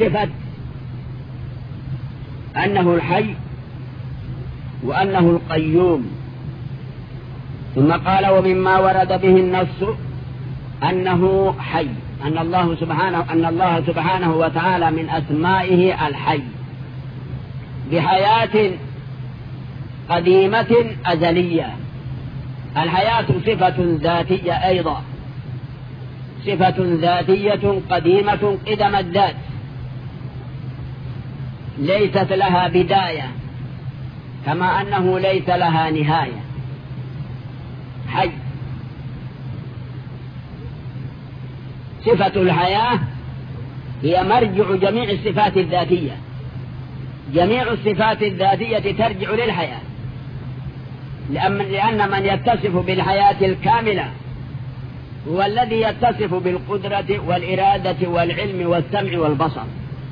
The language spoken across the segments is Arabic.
صفة أنه الحي وأنه القيوم. ثم قال ومما ورد به النص أنه حي، أن الله سبحانه وتعالى من أسمائه الحي بحياة قديمة أزلية. الحياة صفة ذاتية أيضا، صفة ذاتية قديمة قدم الذات، ليست لها بداية كما أنه ليس لها نهاية. حي صفة الحياة هي مرجع جميع الصفات الذاتية. جميع الصفات الذاتية ترجع للحياة، لأن من يتصف بالحياة الكاملة هو الذي يتصف بالقدرة والإرادة والعلم والسمع والبصر.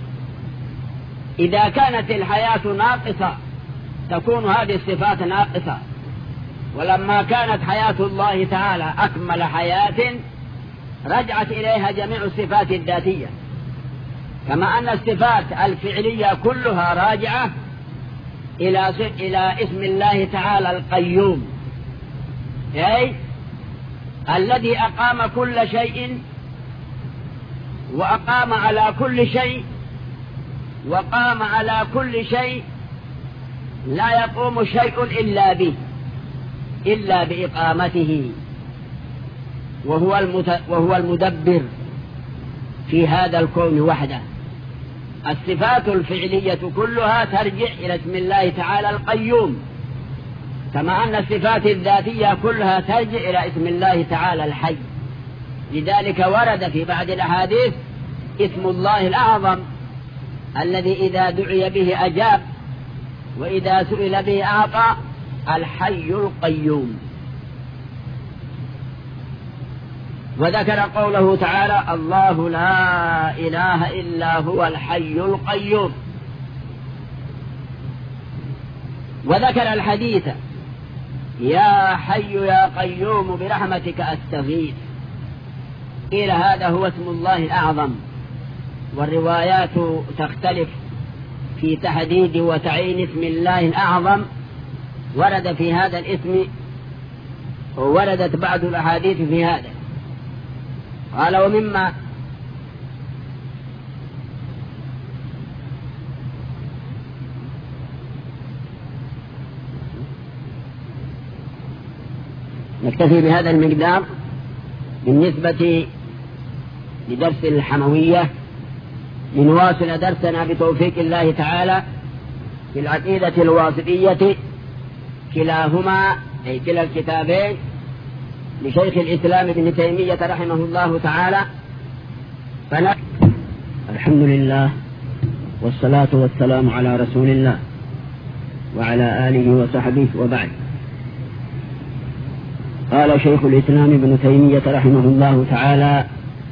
إذا كانت الحياة ناقصة تكون هذه الصفات ناقصة، ولما كانت حياة الله تعالى أكمل حياة رجعت إليها جميع الصفات الذاتية، كما أن الصفات الفعلية كلها راجعة إلى اسم الله تعالى القيوم، أي الذي أقام كل شيء وأقام على كل شيء وقام على كل شيء، لا يقوم شيء إلا به، إلا بإقامته، وهو المدبر في هذا الكون وحده. الصفات الفعلية كلها ترجع إلى اسم الله تعالى القيوم، كما أن الصفات الذاتية كلها ترجع إلى اسم الله تعالى الحي. لذلك ورد في بعض الأحاديث اسم الله الأعظم الذي إذا دعي به أجاب وإذا سئل به أعطى، الحي القيوم. وذكر قوله تعالى الله لا إله إلا هو الحي القيوم. وذكر الحديث يا حي يا قيوم برحمتك أستغيث. قيل هذا هو اسم الله الأعظم، والروايات تختلف في تحديد وتعيين اسم الله الأعظم. ورد في هذا الاسم ووردت بعض الأحاديث في هذا. قال ومما نكتفي بهذا المقدار بالنسبة لدرس الحموية، لنواصل درسنا بتوفيق الله تعالى في العقيدة الواسطية، كلاهما أي كلا الكتابين لشيخ الإسلام ابن تيمية رحمه الله تعالى. الحمد لله والصلاة والسلام على رسول الله وعلى آله وصحبه وبعد. قال شيخ الإسلام ابن تيمية رحمه الله تعالى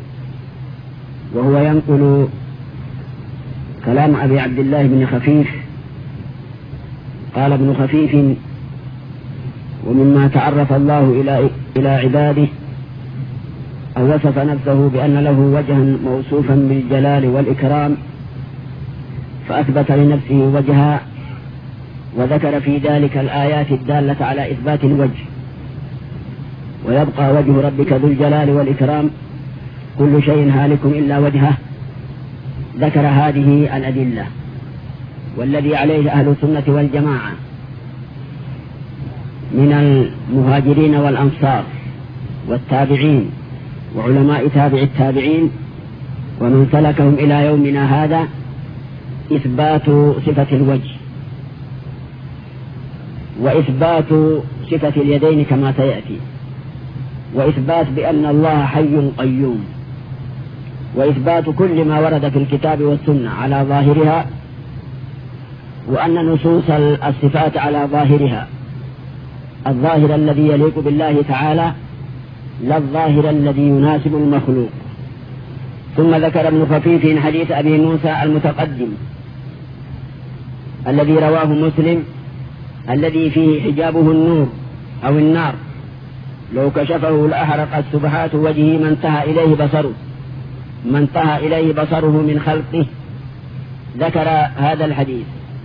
وهو ينقل كلام أبي عبد الله بن خفيف، قال ابن خفيف ومما تعرف الله إلى عباده أو وصف نفسه بأن له وجها موصوفا بالجلال والإكرام فأثبت لنفسه وجها، وذكر في ذلك الآيات الدالة على إثبات الوجه. ويبقى وجه ربك ذو الجلال والإكرام كل شيء هالك إلا وجهه. ذكر هذه الأدلة والذي عليه أهل السنة والجماعة من المهاجرين والأنصار والتابعين وعلماء تابع التابعين ومن سلكهم إلى يومنا هذا إثبات صفة الوجه وإثبات صفة اليدين كما سيأتي، وإثبات بأن الله حي قيوم، وإثبات كل ما ورد في الكتاب والسنة على ظاهرها، وأن نصوص الصفات على ظاهرها، الظاهر الذي يليق بالله تعالى لا الظاهر الذي يناسب المخلوق. ثم ذكر ابن خفيف حديث أبي موسى المتقدم الذي رواه مسلم الذي فيه حجابه النور أو النار، لو كشفه لأحرقت سبحات وجهه ما انتهى إليه بصره من خلقه ذكر هذا الحديث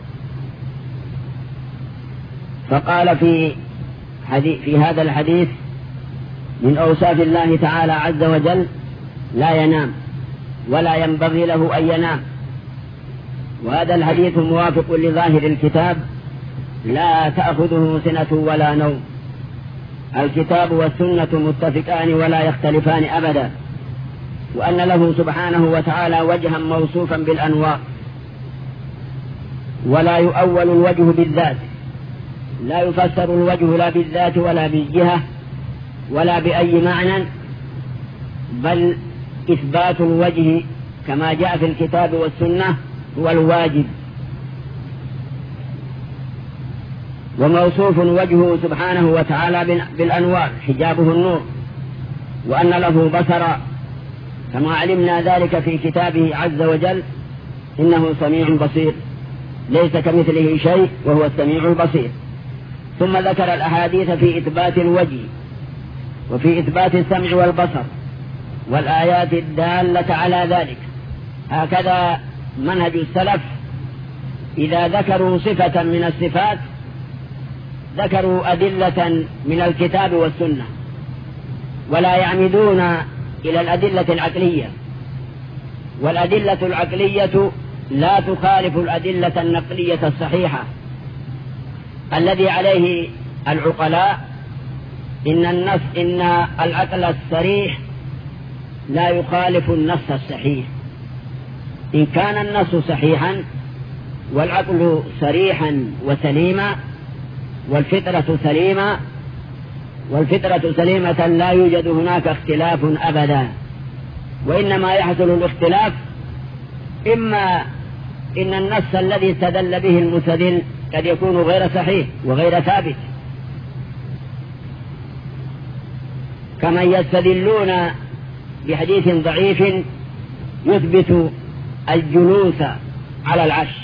فقال في هذا الحديث من أوصاف الله تعالى عز وجل لا ينام ولا ينبغي له أن ينام. وهذا الحديث موافق لظاهر الكتاب لا تأخذه سنة ولا نوم. الكتاب والسنة متفقان ولا يختلفان أبدا، وأن له سبحانه وتعالى وجها موصوفا بالأنواع، ولا يؤول الوجه بالذات، لا يفسر الوجه لا بالذات ولا بالجهة ولا بأي معنى، بل إثبات الوجه كما جاء في الكتاب والسنة هو الواجب. وموصوف وجهه سبحانه وتعالى بالأنوار حجابه النور، وأن له بصر كما علمنا ذلك في كتابه عز وجل إنه سميع بصير ليس كمثله شيء وهو السميع البصير. ثم ذكر الأحاديث في إثبات الوجه وفي إثبات السمع والبصر والآيات الدالة على ذلك. هكذا منهج السلف، إذا ذكروا صفة من الصفات ذكروا أدلة من الكتاب والسنة، ولا يعمدون إلى الأدلة العقلية، والأدلة العقلية لا تخالف الأدلة النقلية الصحيحة الذي عليه العقلاء. إن العقل الصريح لا يخالف النص الصحيح. إن كان النص صحيحا والعقل صريحا وسليما والفطرة سليمة لا يوجد هناك اختلاف أبدا. وإنما يحصل الاختلاف إما إن النص الذي استدل به المستدل قد يكون غير صحيح وغير ثابت، كما يستدلون بحديث ضعيف يثبت الجلوس على العرش.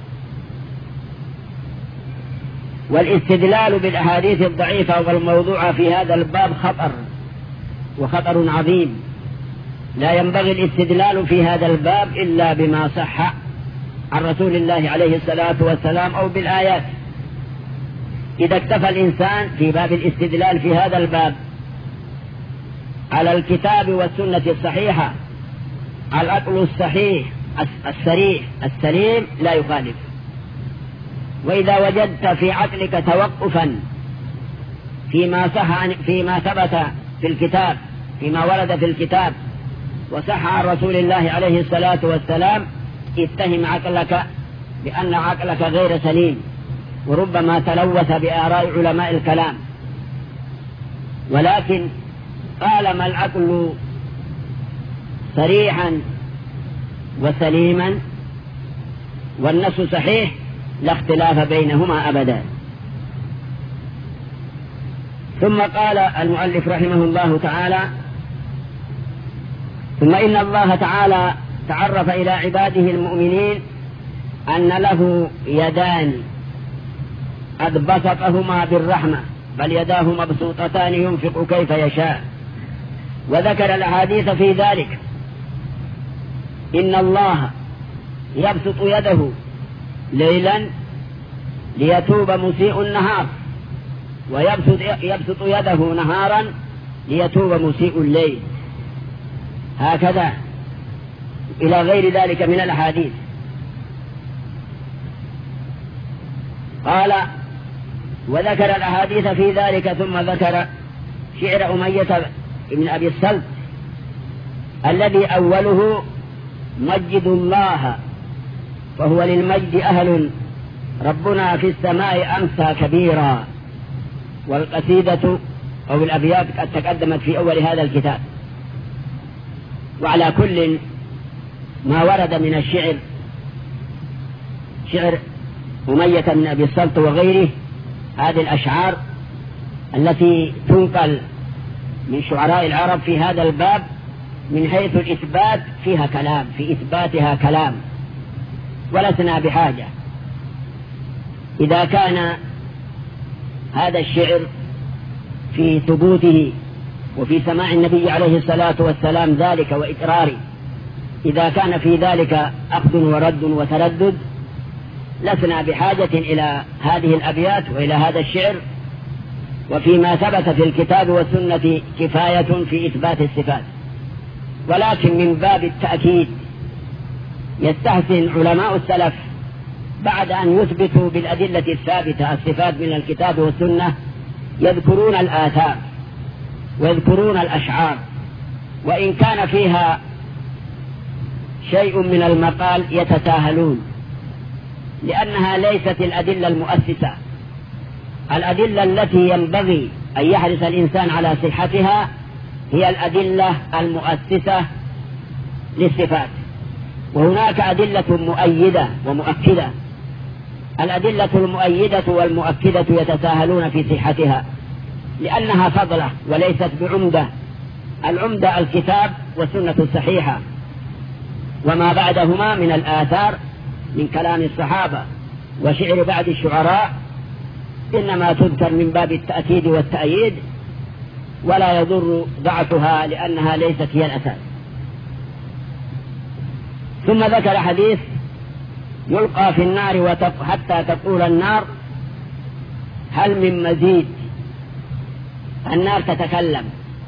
والاستدلال بالأحاديث الضعيفة والموضوعة في هذا الباب خطر عظيم. لا ينبغي الاستدلال في هذا الباب إلا بما صح عن رسول الله عليه الصلاة والسلام أو بالآيات. إذا اكتفى الإنسان في باب الاستدلال في هذا الباب على الكتاب والسنة الصحيحة، العقل الصحيح السريح السليم لا يخالف. وإذا وجدت في عقلك توقفا فيما ثبت في الكتاب، فيما ورد في الكتاب وصح عن رسول الله عليه الصلاة والسلام، اتهم عقلك بأن عقلك غير سليم، وربما تلوث بآراء علماء الكلام. ولكن طالما العقل صريحا وسليما والنص صحيح لا اختلاف بينهما أبدا. ثم قال المؤلف رحمه الله تعالى: ثم إن الله تعالى تعرف إلى عباده المؤمنين أن له يدان قد بسطهما بالرحمة، بل يداه مبسوطتان ينفق كيف يشاء. وذكر الأحاديث في ذلك. إن الله يبسط يده ليلا ليتوب مسيء النهار، ويبسط يده نهارا ليتوب مسيء الليل، هكذا إلى غير ذلك من الأحاديث. قال: وذكر الأحاديث في ذلك. ثم ذكر شعر أمية بن أبي السلط الذي أوله: مجد الله فهو للمجد أهل، ربنا في السماء أمسى كبيرا. والقصيدة أو الأبيات قد تقدمت في أول هذا الكتاب. وعلى كل ما ورد من الشعر، شعر أمية بن أبي السلط وغيره، هذه الأشعار التي تنقل من شعراء العرب في هذا الباب من حيث الإثبات فيها كلام، في إثباتها كلام، ولسنا بحاجة. إذا كان هذا الشعر في ثبوته وفي سماع النبي عليه الصلاة والسلام ذلك وإقراره إذا كان في ذلك أخذ ورد وتردد لسنا بحاجة إلى هذه الأبيات وإلى هذا الشعر، وفيما ثبت في الكتاب والسنة كفاية في إثبات الصفات. ولكن من باب التأكيد يستحسن علماء السلف بعد أن يثبتوا بالأدلة الثابتة الصفات من الكتاب والسنة يذكرون الآثار ويذكرون الأشعار، وإن كان فيها شيء من المقال يتساهلون، لأنها ليست الأدلة المؤسسة. الأدلة التي ينبغي أن يحرص الإنسان على صحتها هي الأدلة المؤسسة للصفات، وهناك أدلة مؤيدة ومؤكدة. الأدلة المؤيدة والمؤكدة يتساهلون في صحتها لأنها فضلة وليست بعمدة. العمدة الكتاب والسنة الصحيحة، وما بعدهما من الآثار من كلام الصحابة وشعر بعض الشعراء إنما تذكر من باب التأكيد والتأييد، ولا يضر ضعفها لأنها ليست هي الأساس. ثم ذكر حديث يلقى في النار حتى تقول النار هل من مزيد. النار تتكلم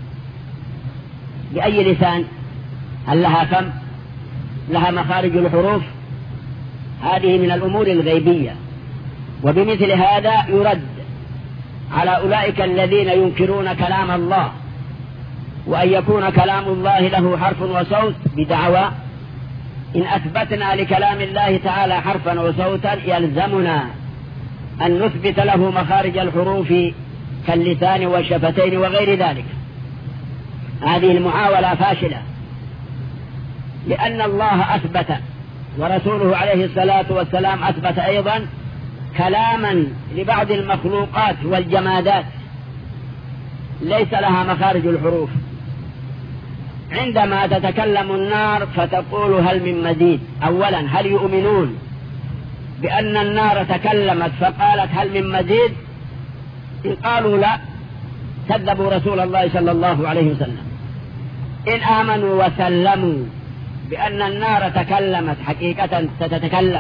بأي لسان؟ هل لها فم؟ لها مخارج الحروف؟ هذه من الأمور الغيبية. وبمثل هذا يرد على أولئك الذين ينكرون كلام الله، وأن يكون كلام الله له حرف وصوت بدعوى إن أثبتنا لكلام الله تعالى حرفا وصوتا يلزمنا أن نثبت له مخارج الحروف كاللسان والشفتين وغير ذلك. هذه المحاولة فاشلة، لأن الله أثبت ورسوله عليه الصلاة والسلام أثبت أيضا كلاما لبعض المخلوقات والجمادات ليس لها مخارج الحروف. عندما تتكلم النار فتقول هل من مزيد، أولا هل يؤمنون بأن النار تكلمت فقالت هل من مزيد؟ إن قالوا لا كذبوا رسول الله صلى الله عليه وسلم. إن آمنوا وسلموا بأن النار تكلمت حقيقة ستتكلم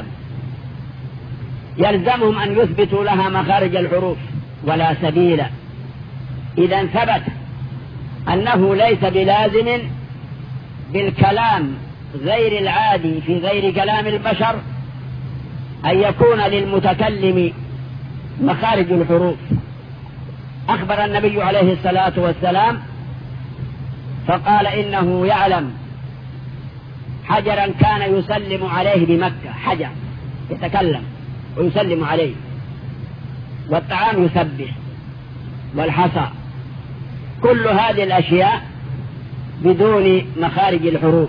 يلزمهم أن يثبتوا لها مخارج الحروف ولا سبيل. إذا ثبت أنه ليس بلازم بالكلام غير العادي في غير كلام البشر أن يكون للمتكلم مخارج الحروف. أخبر النبي عليه الصلاة والسلام فقال إنه يعلم حجرا كان يسلم عليه بمكة، حجر يتكلم ويسلم عليه، والطعام يسبح والحصى، كل هذه الأشياء بدون مخارج الحروف.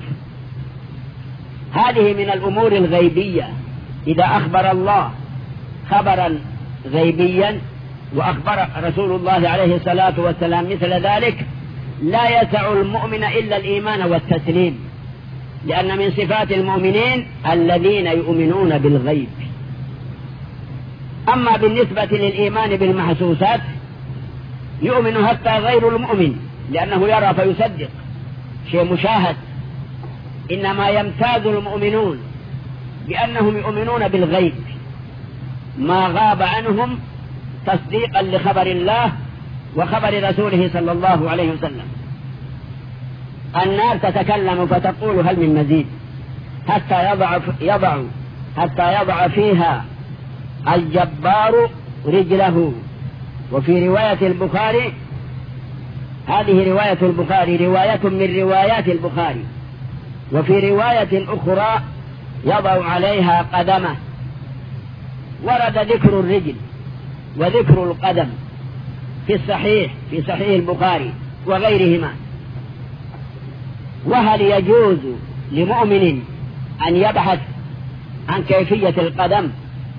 هذه من الأمور الغيبية. إذا أخبر الله خبرا غيبيا وأخبر رسول الله عليه الصلاة والسلام مثل ذلك لا يسع المؤمن إلا الإيمان والتسليم، لأن من صفات المؤمنين الذين يؤمنون بالغيب. أما بالنسبة للإيمان بالمحسوسات يؤمن حتى غير المؤمن لأنه يرى فيصدق، شيء مشاهد. إنما يمتاز المؤمنون بأنهم يؤمنون بالغيب ما غاب عنهم تصديقا لخبر الله وخبر رسوله صلى الله عليه وسلم. النار تتكلم فتقول هل من مزيد حتى يضع فيها الجبار رجله. وفي رواية البخاري، هذه رواية البخاري رواية من روايات البخاري، وفي رواية أخرى يضع عليها قدمه. ورد ذكر الرجل وذكر القدم في صحيح البخاري وغيرهما. وهل يجوز لمؤمن أن يبحث عن كيفية القدم؟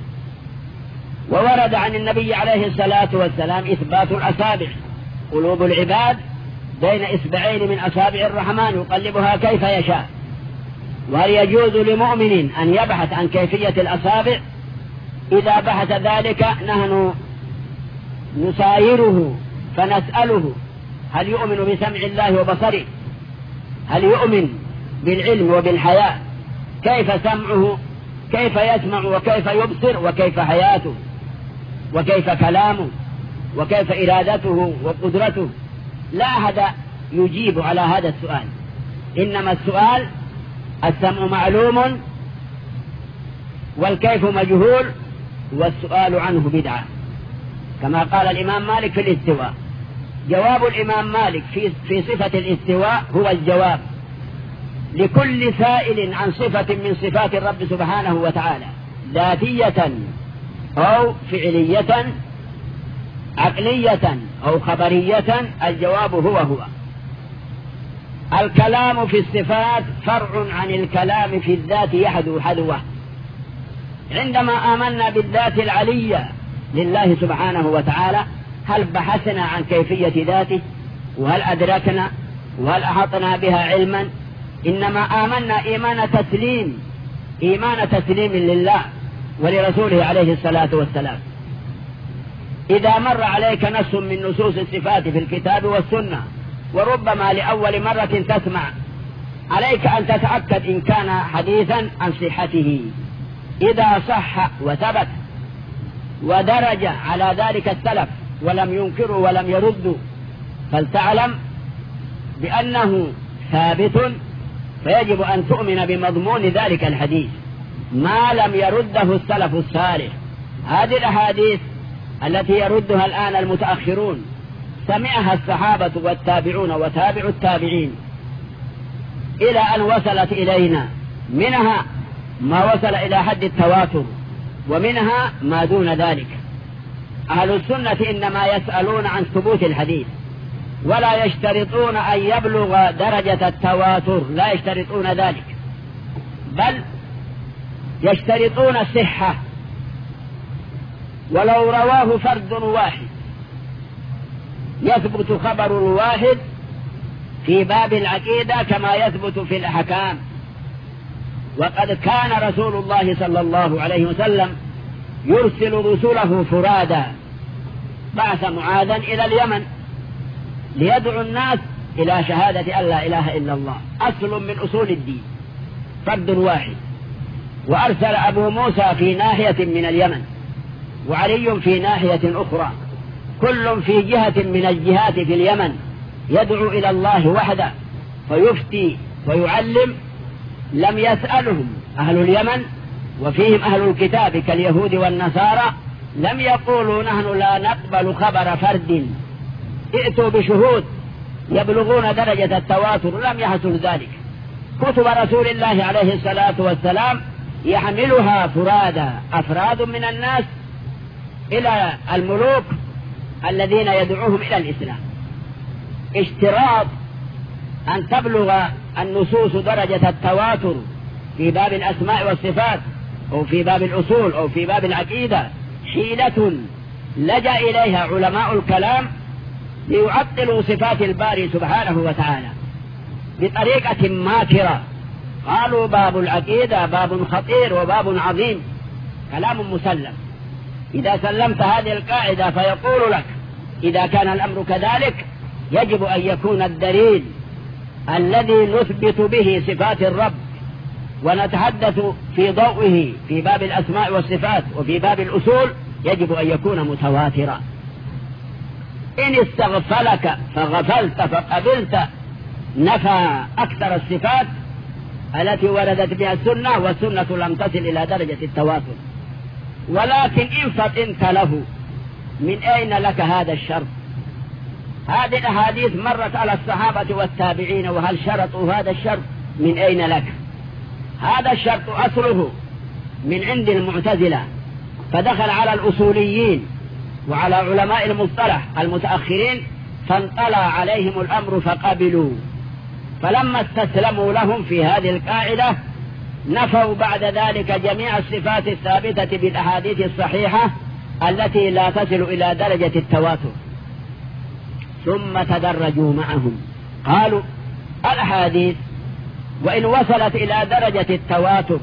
وورد عن النبي عليه الصلاة والسلام إثبات الأصابع، قلوب العباد بين إصبعين من أصابع الرحمن يقلبها كيف يشاء. وهل يجوز لمؤمن أن يبحث عن كيفية الأصابع؟ إذا بحث ذلك نحن نسايره فنسأله هل يؤمن بسمع الله وبصره؟ هل يؤمن بالعلم وبالحياة، كيف سمعه، كيف يسمع وكيف يبصر وكيف حياته وكيف كلامه وكيف إرادته وقدرته. لا أحد يجيب على هذا السؤال، إنما السؤال السمع معلوم والكيف مجهول والسؤال عنه بدعة، كما قال الإمام مالك في الاستواء. جواب الإمام مالك في صفة الاستواء هو الجواب لكل سائل عن صفة من صفات الرب سبحانه وتعالى، ذاتية أو فعلية، عقلية أو خبرية، الجواب هو. الكلام في الصفات فرع عن الكلام في الذات يحدو حدوه. عندما آمنا بالذات العلية لله سبحانه وتعالى، هل بحثنا عن كيفية ذاته وهل أدركنا وهل أحطنا بها علما؟ إنما آمنا إيمان تسليم لله ولرسوله عليه الصلاة والسلام. إذا مر عليك نص من نصوص الصفات في الكتاب والسنة، وربما لأول مرة تسمع، عليك أن تتأكد إن كان حديثا عن صحته. إذا صح وثبت ودرج على ذلك السلف ولم ينكروا ولم يردوا، فلتعلم بأنه ثابت، فيجب أن تؤمن بمضمون ذلك الحديث ما لم يرده السلف الصالح. هذه الأحاديث التي يردها الآن المتأخرون سمعها الصحابة والتابعون وتابع التابعين إلى أن وصلت إلينا، منها ما وصل إلى حد التواتر ومنها ما دون ذلك. أهل السنة إنما يسألون عن ثبوت الحديث ولا يشترطون أن يبلغ درجة التواتر، لا يشترطون ذلك، بل يشترطون الصحة. ولو رواه فرد واحد يثبت خبر الواحد في باب العقيدة كما يثبت في الأحكام. وقد كان رسول الله صلى الله عليه وسلم يرسل رسله فرادا. بعث معاذا إلى اليمن ليدعو الناس إلى شهادة أن لا إله إلا الله، أصل من أصول الدين، فرد واحد. وأرسل أبو موسى في ناحية من اليمن وعلي في ناحية أخرى، كل في جهة من الجهات في اليمن يدعو إلى الله وحده فيفتي ويعلم. لم يسألهم أهل اليمن وفيهم أهل الكتاب كاليهود والنصارى، لم يقولوا نحن لا نقبل خبر فرد، ائتوا بشهود يبلغون درجة التواتر. لم يحصل ذلك. كتب رسول الله عليه الصلاة والسلام يحملها فرادا، أفراد من الناس إلى الملوك الذين يدعوهم إلى الإسلام. اشتراط أن تبلغ النصوص درجة التواتر في باب الأسماء والصفات أو في باب الأصول أو في باب العقيدة حيلة لجأ إليها علماء الكلام ليعطلوا صفات الباري سبحانه وتعالى بطريقة ماكرة. قالوا باب العقيدة باب خطير وباب عظيم، كلام مسلم. إذا سلمت هذه القاعدة فيقول لك إذا كان الأمر كذلك يجب أن يكون الدليل الذي نثبت به صفات الرب ونتحدث في ضوئه في باب الأسماء والصفات وفي باب الأصول يجب أن يكون متواترا. إن استغفلك فغفلت فقبلت نفى أكثر الصفات التي وردت بها السنة، والسنة لم تصل إلى درجة التواتر. ولكن إن فطنت له، من أين لك هذا الشرط؟ هذه الأحاديث مرت على الصحابة والتابعين، وهل شرطوا هذا الشرط؟ من أين لك؟ هذا الشرط أصله من عند المعتزلة، فدخل على الأصوليين وعلى علماء المصطلح المتأخرين، فانطلع عليهم الأمر فقبلوا. فلما استسلموا لهم في هذه القاعدة نفوا بعد ذلك جميع الصفات الثابتة بالأحاديث الصحيحة التي لا تصل إلى درجة التواتر، ثم تدرجوا معهم. قالوا الأحاديث وإن وصلت إلى درجة التواتر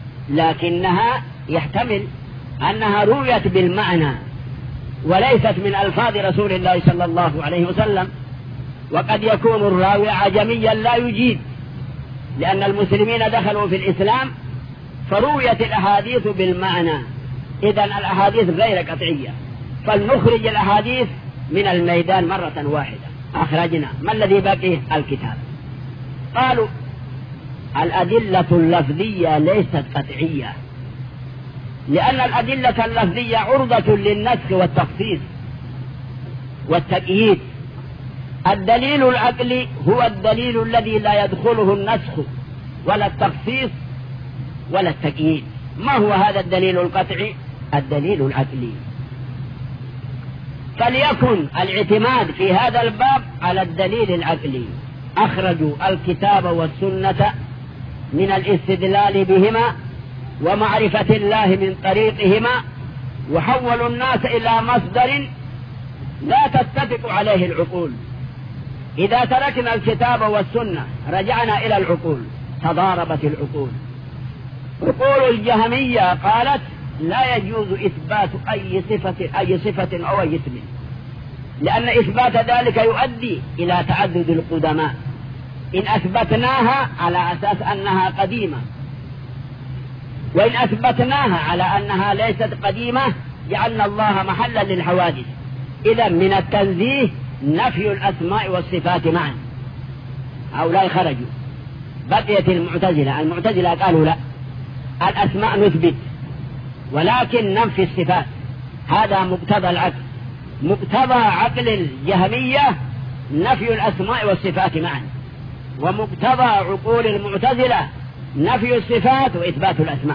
لكنها يحتمل أنها رويت بالمعنى وليست من ألفاظ رسول الله صلى الله عليه وسلم، وقد يكون الراوي عجميا لا يجيد لأن المسلمين دخلوا في الإسلام فرويت الأحاديث بالمعنى، إذن الأحاديث غير قطعية، فلنخرج الأحاديث من الميدان مرة واحدة. أخرجنا، ما الذي بقي؟ الكتاب. قالوا الأدلة اللفظية ليست قطعية، لأن الأدلة اللفظية عرضة للنسخ والتخصيص والتقييد. الدليل العقلي هو الدليل الذي لا يدخله النسخ ولا التخصيص ولا التقييد. ما هو هذا الدليل القطعي؟ الدليل العقلي. فليكن الاعتماد في هذا الباب على الدليل العقلي. أخرجوا الكتاب والسنة من الاستدلال بهما ومعرفة الله من طريقهما، وحولوا الناس إلى مصدر لا تتفق عليه العقول. إذا تركنا الكتاب والسنة رجعنا إلى العقول، تضاربت العقول. عقول الجهمية قالت لا يجوز إثبات أي صفة أو أي اسم، لأن إثبات ذلك يؤدي إلى تعدد القدماء. إن أثبتناها على أساس أنها قديمة، وإن أثبتناها على أنها ليست قديمة جعلنا الله محلا للحوادث. إذا من التنزيه نفي الأسماء والصفات معا. هؤلاء خرجوا. بقيت المعتزلة قالوا لا، الأسماء نثبت ولكن ننفي الصفات. هذا مقتضى العقل، مقتضى عقل الجهمية نفي الأسماء والصفات معا، ومقتضى عقول المعتزلة نفي الصفات وإثبات الأسماء،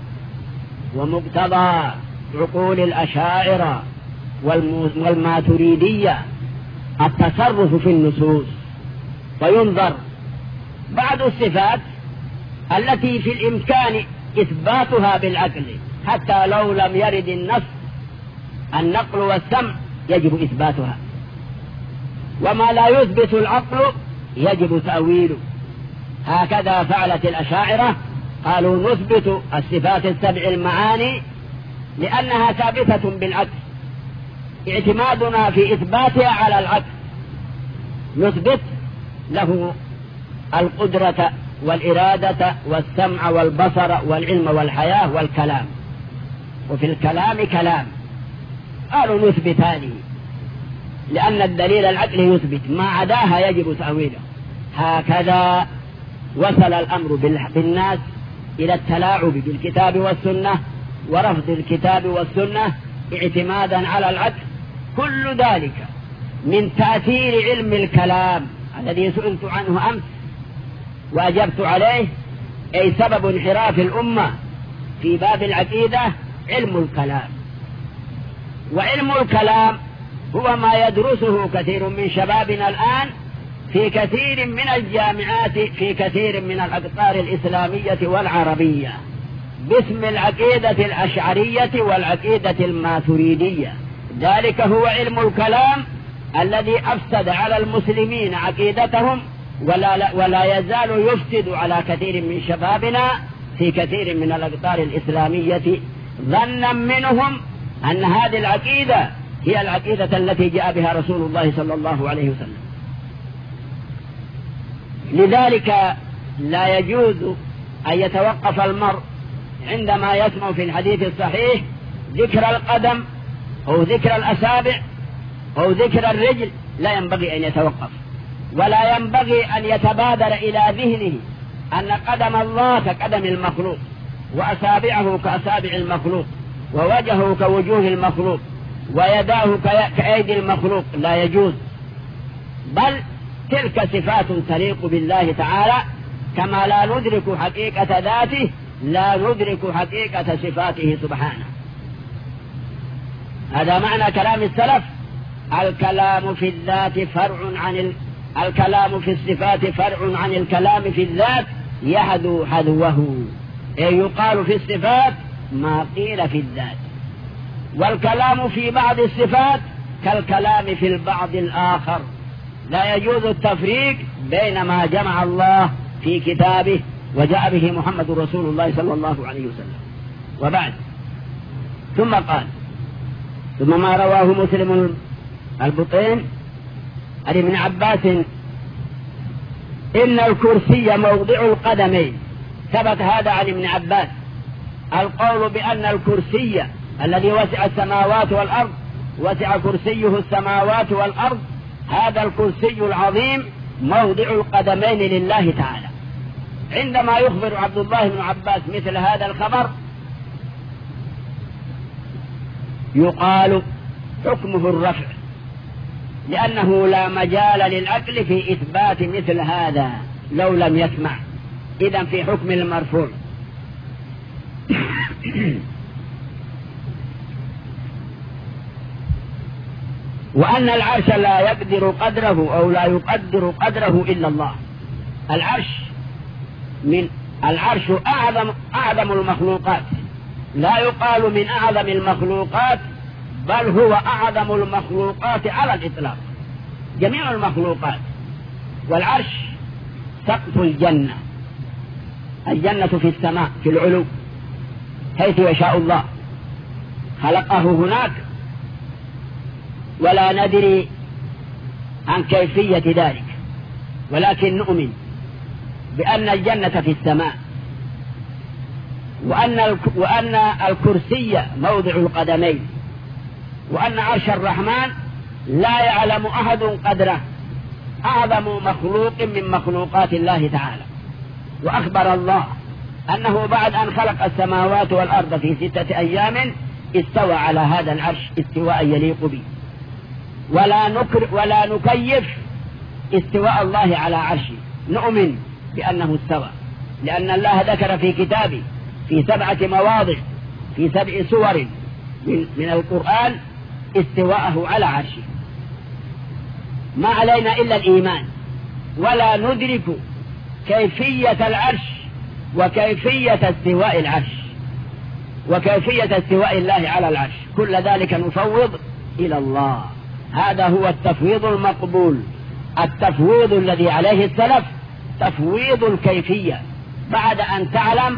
ومقتضى عقول الأشاعرة والماتريدية التصرف في النصوص، فينظر بعض الصفات التي في الإمكان إثباتها بالعقل حتى لو لم يرد النص، النقل والسمع يجب إثباتها، وما لا يثبت العقل يجب تأويله. هكذا فعلت الأشاعرة، قالوا نثبت الصفات السبع المعاني لأنها ثابتة بالعقل، اعتمادنا في إثباتها على العقل. نثبت له القدرة والإرادة والسمع والبصر والعلم والحياة والكلام، وفي الكلام كلام. قالوا نثبت هذه لأن الدليل العقلي يثبت، ما عداها يجب تأويله. هكذا وصل الأمر بالناس إلى التلاعب بالكتاب والسنة ورفض الكتاب والسنة اعتمادا على العقل. كل ذلك من تأثير علم الكلام الذي سئلت عنه أمس وأجبت عليه، أي سبب انحراف الأمة في باب العقيدة علم الكلام. وعلم الكلام هو ما يدرسه كثير من شبابنا الآن في كثير من الجامعات في كثير من الأقطار الإسلامية والعربية باسم العقيدة الأشعرية والعقيدة الماتريدية. ذلك هو علم الكلام الذي أفسد على المسلمين عقيدتهم، ولا يزال يفسد على كثير من شبابنا في كثير من الأقطار الإسلامية، ظنا منهم أن هذه العقيدة هي العقيدة التي جاء بها رسول الله صلى الله عليه وسلم. لذلك لا يجوز أن يتوقف المرء عندما يسمع في الحديث الصحيح ذكر القدم أو ذكر الأصابع أو ذكر الرجل، لا ينبغي أن يتوقف، ولا ينبغي أن يتبادر إلى ذهنه أن قدم الله كقدم المخلوق، وأصابعه كأصابع المخلوق، ووجهه كوجوه المخلوق، ويداه كأيدي المخلوق. لا يجوز، بل تلك صفات تليق بالله تعالى، كما لا ندرك حقيقة ذاته لا ندرك حقيقة صفاته سبحانه. هذا معنى كلام السلف: الكلام في الذات فرع عن الكلام في الصفات فرع عن الكلام في الذات يحذو حذوه، أي يقال في الصفات ما قيل في الذات، والكلام في بعض الصفات كالكلام في البعض الآخر. لا يجوز التفريق بين ما جمع الله في كتابه وجاء به محمد رسول الله صلى الله عليه وسلم. وبعد، ثم قال: ثم ما رواه مسلم البطين عن ابن عباس إن الكرسي موضع القدمين، ثبت هذا عن ابن عباس. القول بأن الكرسي الذي وسع السماوات والأرض وسع كرسيه السماوات والأرض، هذا الكرسي العظيم موضع القدمين لله تعالى. عندما يخبر عبد الله بن عباس مثل هذا الخبر يقال حكمه الرفع، لأنه لا مجال للعقل في إثبات مثل هذا لو لم يسمع، إذن في حكم المرفوع. وأن العرش لا يقدر قدره أو لا يقدر قدره إلا الله. العرش أعظم المخلوقات، لا يقال من أعظم المخلوقات، بل هو أعظم المخلوقات على الإطلاق، جميع المخلوقات. والعرش سقف الجنة، الجنة في السماء في العلو حيث يشاء الله، خلقه هناك ولا ندري عن كيفية ذلك، ولكن نؤمن بأن الجنة في السماء، وأن الكرسي موضع القدمين، وأن عرش الرحمن لا يعلم أحد قدره، أعظم مخلوق من مخلوقات الله تعالى. وأخبر الله أنه بعد أن خلق السماوات والأرض في 6 أيام استوى على هذا العرش استواء يليق به، ولا نكيف استواء الله على عرشه، نؤمن بأنه استوى، لأن الله ذكر في كتابه في 7 مواضع في 7 سور من القرآن استواءه على عرشه. ما علينا إلا الإيمان، ولا ندرك كيفية العرش وكيفية استواء العرش وكيفية استواء الله على العرش، كل ذلك نفوض إلى الله. هذا هو التفويض المقبول، التفويض الذي عليه السلف، تفويض الكيفية بعد أن تعلم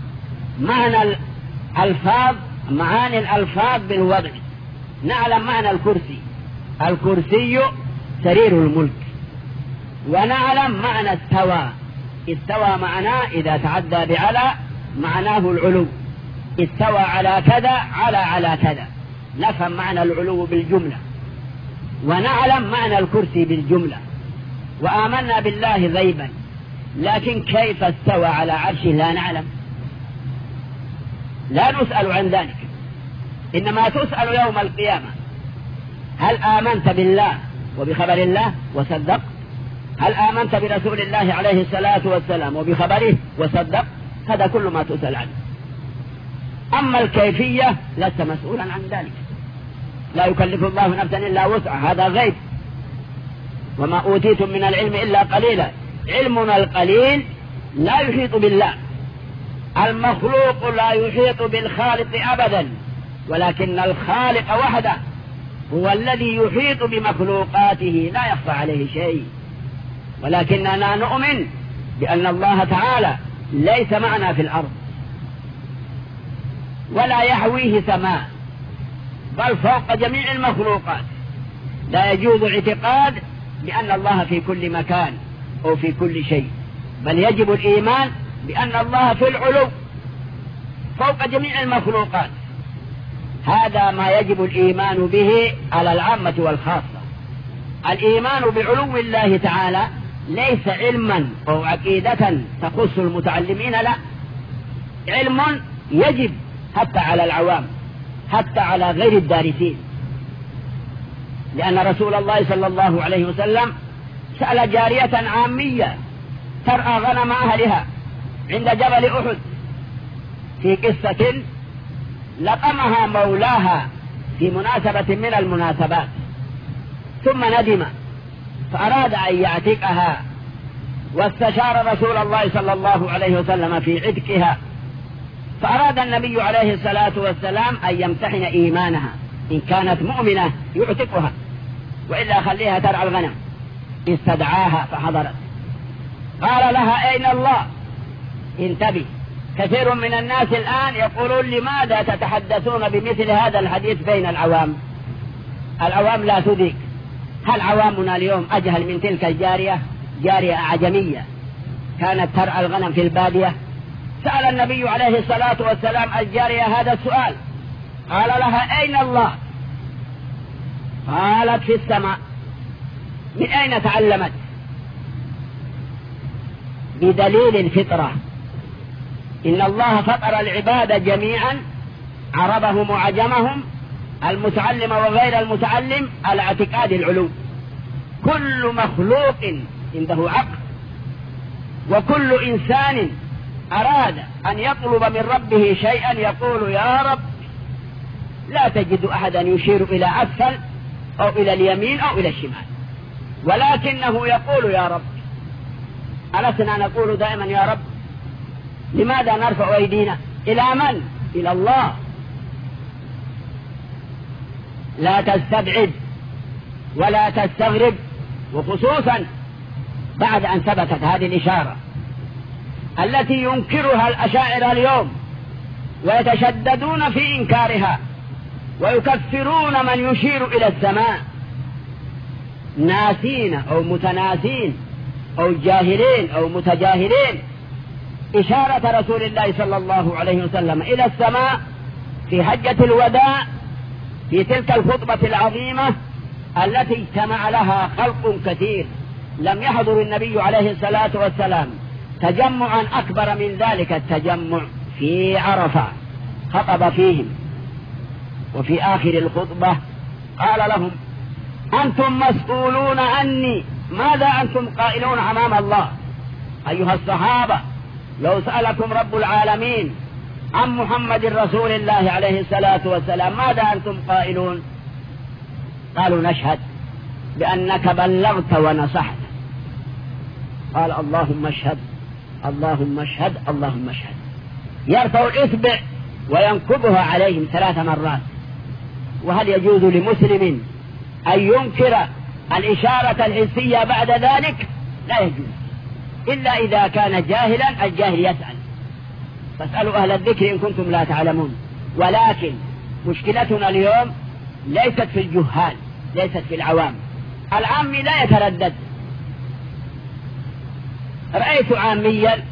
معاني الألفاظ بالوضع. نعلم معنى الكرسي سرير الملك، ونعلم معنى استوى معناه إذا تعدى بعلى معناه العلو، استوى على كذا على كذا، نفهم معنى العلو بالجملة، ونعلم معنى الكرسي بالجملة، وآمنا بالله غيبا، لكن كيف استوى على عرشه لا نعلم، لا نسأل عن ذلك، إنما تسأل يوم القيامة هل آمنت بالله وبخبر الله وصدقت؟ هل آمنت برسول الله عليه الصلاة والسلام وبخبره وصدقت؟ هذا كل ما تسأل عنه. أما الكيفية لست مسؤولا عن ذلك، لا يكلف الله نفسا إلا وسعها، هذا غيب. وما أوتيتم من العلم إلا قليلا، علمنا القليل لا يحيط بالله. المخلوق لا يحيط بالخالق أبدا، ولكن الخالق وحده هو الذي يحيط بمخلوقاته، لا يخفى عليه شيء. ولكننا نؤمن بأن الله تعالى ليس معنا في الأرض ولا يحويه سماء، بل فوق جميع المخلوقات. لا يجوز اعتقاد بأن الله في كل مكان أو في كل شيء، بل يجب الإيمان بأن الله في العلو فوق جميع المخلوقات. هذا ما يجب الإيمان به على العامة والخاصة. الإيمان بعلو الله تعالى ليس علما أو عقيدة تخص المتعلمين، لا، علم يجب حتى على العوام، حتى على غير الدارسين. لأن رسول الله صلى الله عليه وسلم سأل جارية عامية ترعى غنم أهلها عند جبل أحد في قصة لقمها مولاها في مناسبة من المناسبات، ثم ندم فأراد أن يعتقها، واستشار رسول الله صلى الله عليه وسلم في عتقها، فأراد النبي عليه الصلاة والسلام أن يمتحن إيمانها، إن كانت مؤمنة يعتقها، وإلا خليها ترعى الغنم. استدعاها فحضرت، قال لها أين الله؟ انتبه، كثير من الناس الآن يقولون لماذا تتحدثون بمثل هذا الحديث بين العوام؟ العوام لا تدرك. هل عوامنا اليوم أجهل من تلك الجارية؟ جارية أعجمية كانت ترعى الغنم في البادية، سأل النبي عليه الصلاة والسلام الجارية هذا السؤال، قال لها: أين الله؟ قالت: في السماء. من أين تعلمت؟ بدليل الفطرة، إن الله فطر العباد جميعا، عربهم وعجمهم، المتعلم وغير المتعلم، على اعتقاد العلو. كل مخلوق عنده عقل، وكل إنسان أراد أن يطلب من ربه شيئا يقول: يا رب. لا تجد أحدا يشير إلى أسفل أو إلى اليمين أو إلى الشمال، ولكنه يقول: يا رب. ألسنا نقول دائما يا رب؟ لماذا نرفع أيدينا؟ إلى من؟ إلى الله. لا تستبعد ولا تستغرب، وخصوصا بعد أن ثبتت هذه الإشارة التي ينكرها الأشاعرة اليوم ويتشددون في إنكارها ويكفرون من يشير إلى السماء، ناسين أو متناسين أو جاهلين أو متجاهلين إشارة رسول الله صلى الله عليه وسلم إلى السماء في حجة الوداع، في تلك الخطبة العظيمة التي اجتمع لها خلق كثير. لم يحضر النبي عليه الصلاة والسلام تجمعا أكبر من ذلك التجمع في عرفة، خطب فيهم، وفي آخر الخطبة قال لهم: أنتم مسؤولون عني، ماذا أنتم قائلون أمام الله؟ أيها الصحابة، لو سألكم رب العالمين عن محمد رسول الله عليه الصلاة والسلام ماذا أنتم قائلون؟ قالوا: نشهد بأنك بلغت ونصحت. قال: اللهم اشهد، اللهم اشهد، اللهم اشهد. يرفع الإصبع وينكبها عليهم 3 مرات. وهل يجوز لمسلم أن ينكر الإشارة الحسية بعد ذلك؟ لا يجوز، إلا إذا كان جاهلا. الجاهل يسأل، فاسألوا أهل الذكر إن كنتم لا تعلمون. ولكن مشكلتنا اليوم ليست في الجهال، ليست في العوام. العامي لا يتردد. رأيت عاميا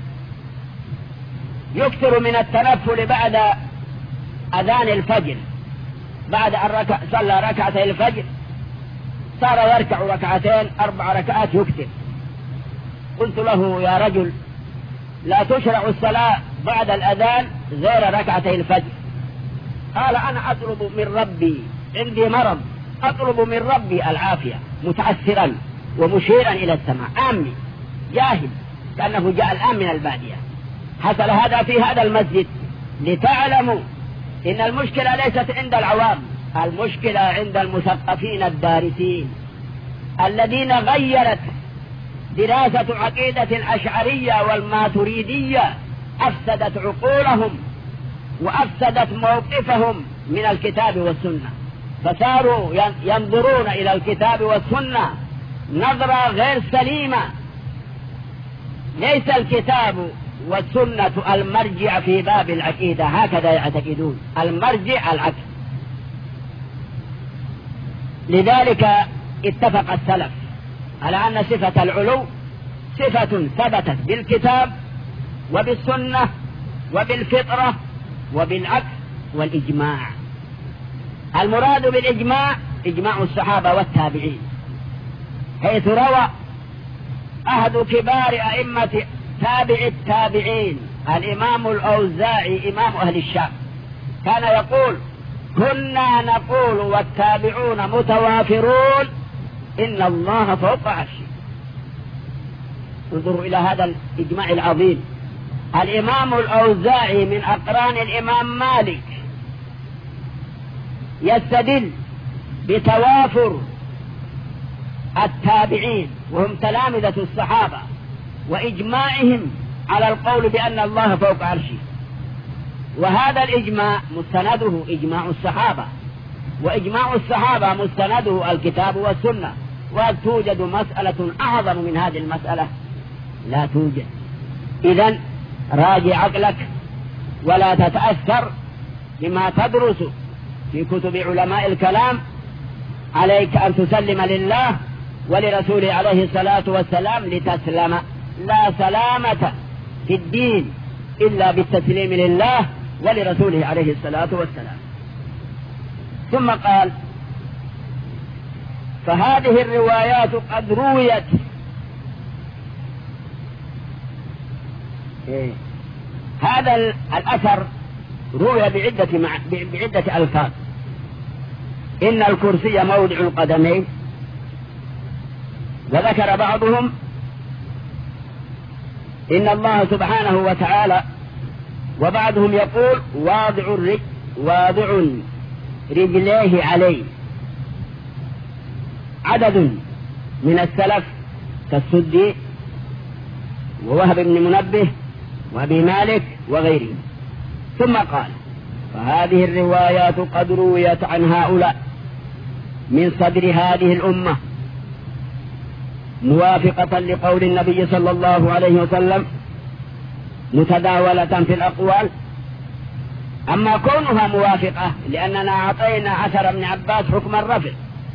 يكثر من التنفل بعد أذان الفجر، بعد أن صلى ركعتي الفجر صار يركع 2 4 ركعات يكثر. قلت له: يا رجل، لا تشرع الصلاة بعد الأذان غير ركعتي الفجر. قال: أنا أطلب من ربي، عندي مرض، أطلب من ربي العافية، متعسرا ومشيرا إلى السماء. عامي جاهل، كأنه جاء الآن من البادية. حصل هذا في هذا المسجد، لتعلموا إن المشكلة ليست عند العوام، المشكلة عند المثقفين الدارسين الذين غيرت دراسة عقيدة الأشعرية والماتريدية، أفسدت عقولهم وأفسدت موقفهم من الكتاب والسنة، فصاروا ينظرون إلى الكتاب والسنة نظرة غير سليمة. ليس الكتاب والسنة المرجع في باب العقيدة، هكذا يعتقدون، المرجع العقل. لذلك اتفق السلف على أن صفة العلو صفة ثبتت بالكتاب وبالسنة وبالفطرة وبالعقل والإجماع. المراد بالإجماع إجماع الصحابة والتابعين، حيث روى أحد كبار أئمة تابع التابعين الإمام الأوزاعي إمام أهل الشام كان يقول: كنا نقول والتابعون متوافرون إن الله فوق عرشه. انظروا إلى هذا الإجماع العظيم. الإمام الأوزاعي من أقران الإمام مالك يستدل بتوافر التابعين وهم تلامذة الصحابة وإجماعهم على القول بأن الله فوق عرشه، وهذا الإجماع مستنده إجماع الصحابة، وإجماع الصحابة مستنده الكتاب والسنة. وهل توجد مسألة أعظم من هذه المسألة؟ لا توجد. إذن راجع عقلك ولا تتأثر بما تدرس في كتب علماء الكلام. عليك أن تسلم لله ولرسوله عليه الصلاة والسلام لتسلم، لا سلامة في الدين إلا بالتسليم لله ولرسوله عليه الصلاة والسلام. ثم قال: فهذه الروايات قد رويت. هذا الأثر روي بعدة ألفاظ: إن الكرسي موضع القدمين، وذكر بعضهم إن الله سبحانه وتعالى، وبعضهم يقول واضع رجليه عليه. عدد من السلف كالسدي ووهب بن منبه وأبي مالك وغيرهم. ثم قال: فهذه الروايات قد رويت عن هؤلاء من صدر هذه الأمة موافقة لقول النبي صلى الله عليه وسلم متداولة في الأقوال. أما كونها موافقة لأننا أعطينا عشر ابن عباس حكم الرفع،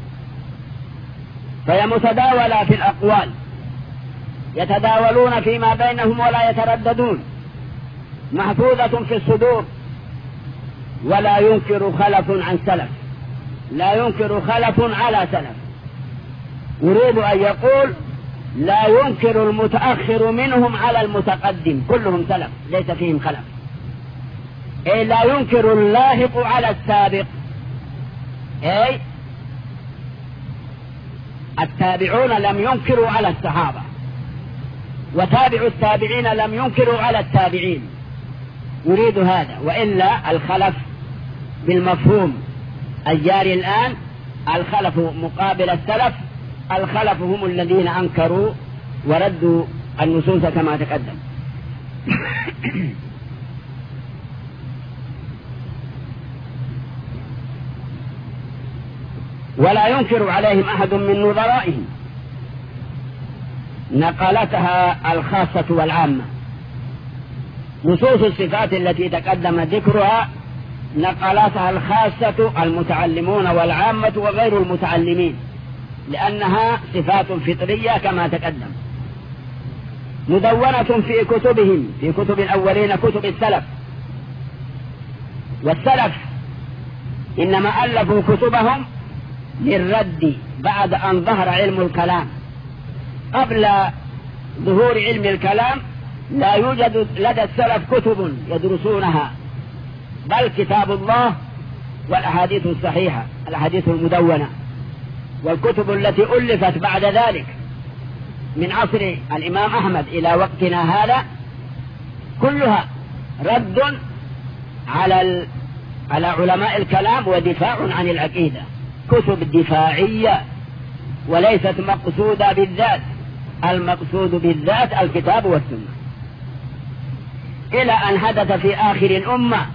فهي متداولة في الأقوال، يتداولون فيما بينهم ولا يترددون، محفوظة في الصدور، ولا ينكر خلف عن سلف، لا ينكر خلف على سلف. يريد أن يقول لا ينكر المتأخر منهم على المتقدم، كلهم سلف ليس فيهم خلف. أي لا ينكر اللاحق على السابق، أي التابعون لم ينكروا على الصحابة، وتابع التابعين لم ينكروا على التابعين. يريد هذا، وإلا الخلف بالمفهوم الجاري الآن، الخلف مقابل السلف، الخلف هم الذين أنكروا وردوا النصوص كما تقدم. ولا ينكر عليهم أحد من نظرائهم، نقلتها الخاصة والعامة. نصوص الصفات التي تقدم ذكرها نقلتها الخاصة المتعلمون والعامة وغير المتعلمين، لأنها صفات فطرية كما تقدم، مدونة في كتبهم، في كتب الأولين، كتب السلف. والسلف إنما ألفوا كتبهم للرد بعد أن ظهر علم الكلام. قبل ظهور علم الكلام لا يوجد لدى السلف كتب يدرسونها، بل كتاب الله والأحاديث الصحيحة، الأحاديث المدونة. والكتب التي ألفت بعد ذلك من عصر الإمام أحمد إلى وقتنا هذا كلها رد على علماء الكلام ودفاع عن العقيدة، كتب دفاعية وليست مقصودة بالذات، المقصود بالذات الكتاب والسنة. إلى أن حدث في آخر الأمة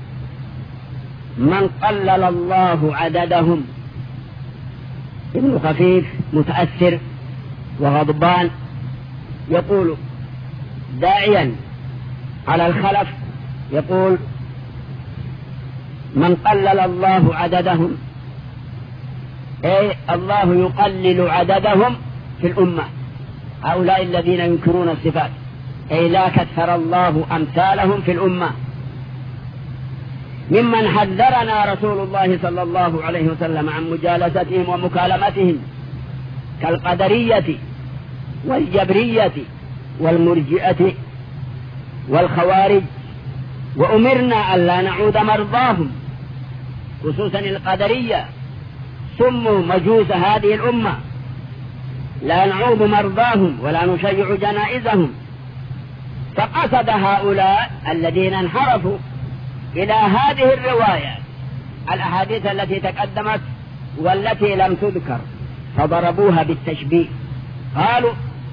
من قلل الله عددهم. ابن خفيف متأثر وغضبان يقول داعيا على الخلف، يقول: من قلل الله عددهم، أي الله يقلل عددهم في الأمة، هؤلاء الذين ينكرون الصفات، أي لا كثر الله أمثالهم في الأمة. ممن حذرنا رسول الله صلى الله عليه وسلم عن مجالستهم ومكالمتهم كالقدرية والجبرية والمرجئة والخوارج، وأمرنا ألا نعود مرضاهم، خصوصا القدرية سموا مجوس هذه الأمة، لا نعود مرضاهم ولا نشيع جنائزهم. فقصد هؤلاء الذين انحرفوا إلى هذه الرواية الأحاديث التي تقدمت والتي لم تذكر، فضربوها بالتشبيه. قالوا: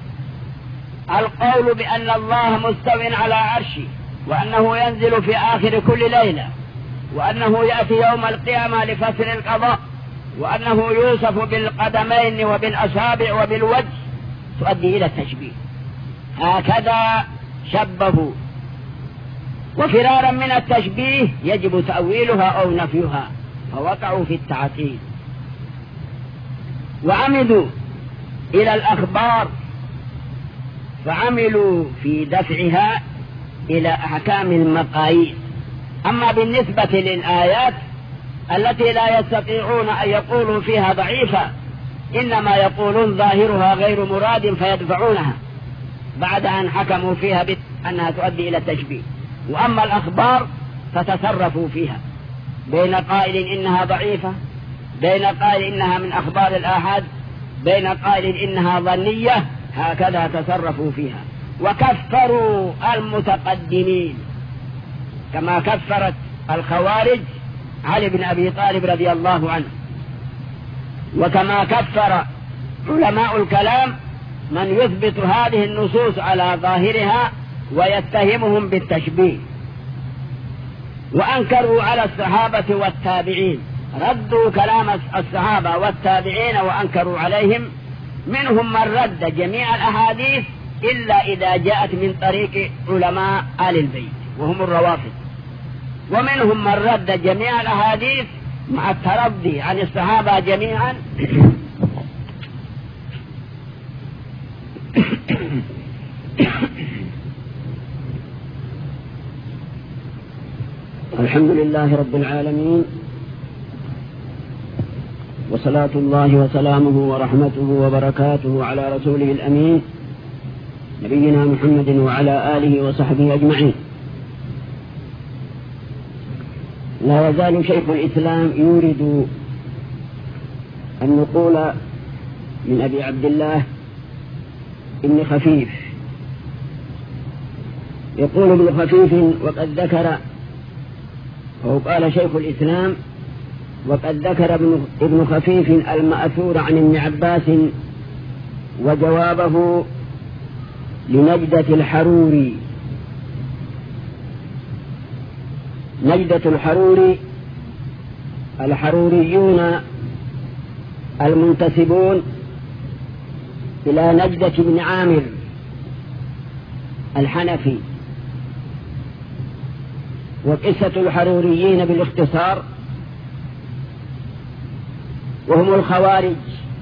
القول بأن الله مستو على عرشه، وأنه ينزل في آخر كل ليلة، وأنه يأتي يوم القيامة لفصل القضاء، وأنه يوصف بالقدمين وبالأصابع وبالوجه، تؤدي إلى التشبيه. هكذا شبهوا، وفرارا من التشبيه يجب تأويلها أو نفيها، فوقعوا في التعطيل. وعمدوا إلى الأخبار فعملوا في دفعها إلى أحكام المقاييس. أما بالنسبة للآيات التي لا يستطيعون أن يقولوا فيها ضعيفة، إنما يقولون ظاهرها غير مراد فيدفعونها بعد أن حكموا فيها بأنها تؤدي إلى التشبيه. وأما الأخبار فتصرفوا فيها بين قائل إنها ضعيفة، بين قائل إنها من أخبار الآحاد، بين قائل إنها ظنية، هكذا تصرفوا فيها. وكفروا المتقدمين كما كفرت الخوارج علي بن أبي طالب رضي الله عنه، وكما كفر علماء الكلام من يثبت هذه النصوص على ظاهرها ويتهمهم بالتشبيه. وأنكروا على الصحابة والتابعين، ردوا كلام الصحابة والتابعين وأنكروا عليهم. منهم من رد جميع الأحاديث إلا إذا جاءت من طريق علماء آل البيت وهم الروافض، ومنهم من رد جميع الأحاديث مع الترضي عن الصحابة جميعا الحمد لله رب العالمين، وصلاة الله وسلامه ورحمته وبركاته على رسوله الأمين نبينا محمد وعلى آله وصحبه أجمعين. لا يزال شيخ الإسلام يورد النقول من أبي عبد الله ابن خفيف. يقول ابن خفيف وقد ذكر، أو قال شيخ الإسلام وقد ذكر ابن خفيف المأثور عن ابن عباس وجوابه لنجدة الحروري. نجدة الحروري الحروريون المنتسبون إلى نجدة بن عامر الحنفي. وقصة الحروريين بالاختصار وهم الخوارج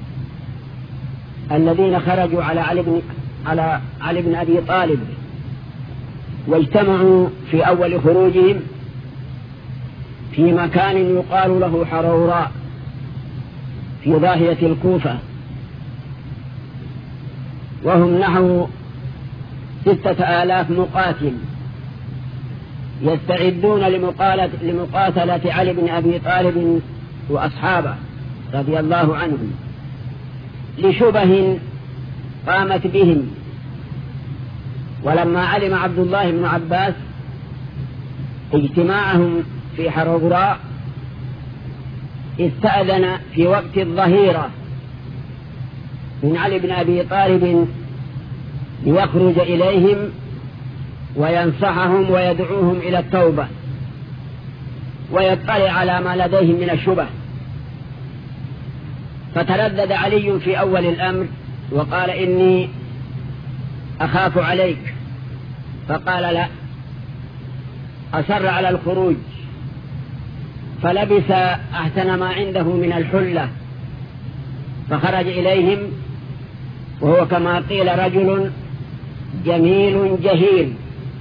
الذين خرجوا على علي بن أبي طالب، واجتمعوا في أول خروجهم في مكان يقال له حروراء في ضاحية الكوفة، وهم نحو 6,000 مقاتل يستعدون لمقاتلة علي بن أبي طالب وأصحابه رضي الله عنهم، لشبه قامت بهم. ولما علم عبد الله بن عباس اجتماعهم في حروراء استأذن في وقت الظهيرة من علي بن أبي طالب ليخرج إليهم وينصحهم ويدعوهم إلى التوبة ويطلع على ما لديهم من الشبه. فتردد علي في أول الأمر وقال إني أخاف عليك، فقال لا، أصر على الخروج، فلبس أحسن ما عنده من الحلة فخرج إليهم، وهو كما قيل رجل جميل جهيل.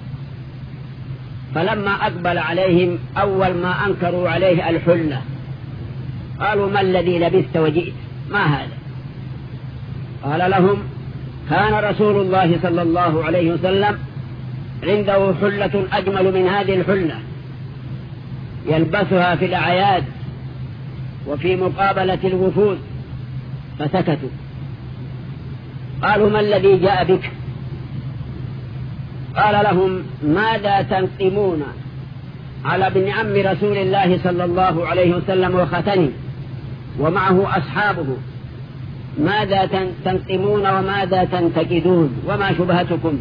فلما أقبل عليهم أول ما أنكروا عليه الحلة، قالوا ما الذي لبست وجئت؟ ما هذا؟ قال لهم كان رسول الله صلى الله عليه وسلم عنده حلة أجمل من هذه الحلة يلبسها في الأعياد وفي مقابلة الوفود، فسكتوا. قالوا ما الذي جاء بك؟ قال لهم ماذا تنقمون على ابن عم رسول الله صلى الله عليه وسلم وختني ومعه أصحابه؟ ماذا تنقمون وماذا تنتقدون وما شبهتكم؟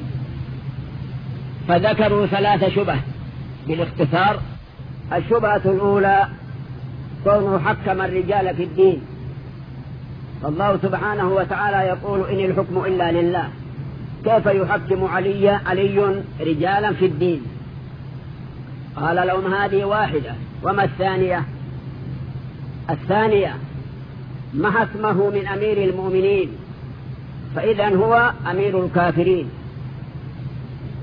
فذكروا 3 شبه بالاختصار. الشبهة الأولى كونه حكم الرجال في الدين، فالله سبحانه وتعالى يقول إن الحكم إلا لله، كيف يحكم علي رجالا في الدين؟ قال لهم هذه واحدة. وما الثانية؟ الثانية ما اسمه من أمير المؤمنين، فإذا هو أمير الكافرين،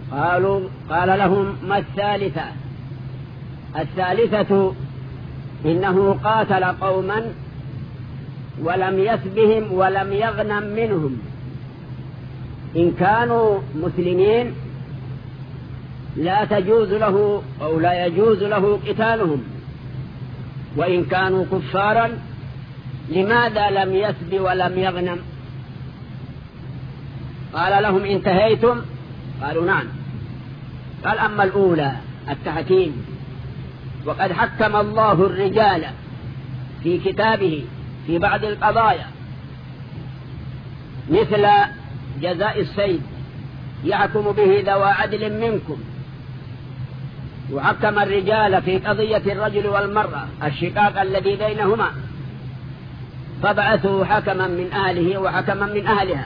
قال لهم: ما الثالثة؟ الثالثة إنه قاتل قوما ولم يسبهم ولم يغنم منهم، إن كانوا مسلمين لا تجوز له أو لا يجوز له قتالهم، وإن كانوا كفارا لماذا لم يسب ولم يغنم؟ قال لهم: انتهيتم؟ قالوا: نعم. قال: أما الأولى التحكيم، وقد حكم الله الرجال في كتابه في بعض القضايا مثل جزاء السيد يحكم به ذوى عدل منكم، وحكم الرجال في قضية الرجل والمرأة الشقاق الذي بينهما، فبعثوا حكما من أهله وحكما من أهلها.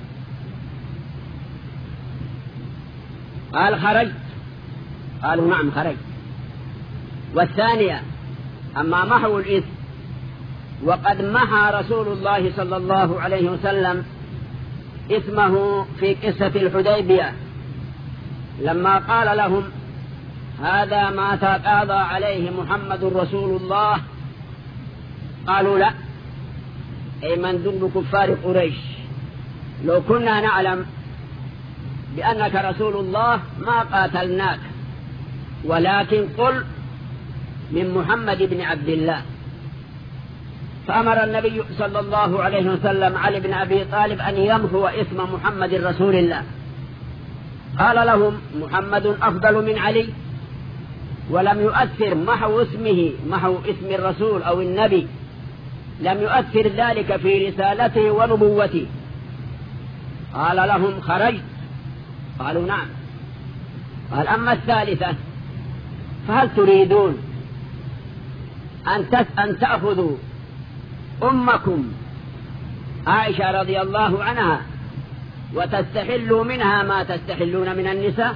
قال: خرجت؟ قالوا: نعم خرجت. والثانية أما محو الإثم، وقد محى رسول الله صلى الله عليه وسلم اسمه في قصة الحديبية لما قال لهم: هذا ما تقاضى عليه محمد رسول الله. قالوا: لا، أي من ذنب كفار قريش، لو كنا نعلم بأنك رسول الله ما قاتلناك، ولكن قل من محمد بن عبد الله. فأمر النبي صلى الله عليه وسلم علي بن أبي طالب أن يمحو اسم محمد رسول الله. قال لهم: محمد أفضل من علي، ولم يؤثر محو اسمه، محو اسم الرسول أو النبي لم يؤثر ذلك في رسالته ونبوته. قال لهم: خرجت؟ قالوا: نعم. قال: أما الثالثة فهل تريدون أن تأخذوا أمكم عائشة رضي الله عنها وتستحلوا منها ما تستحلون من النساء؟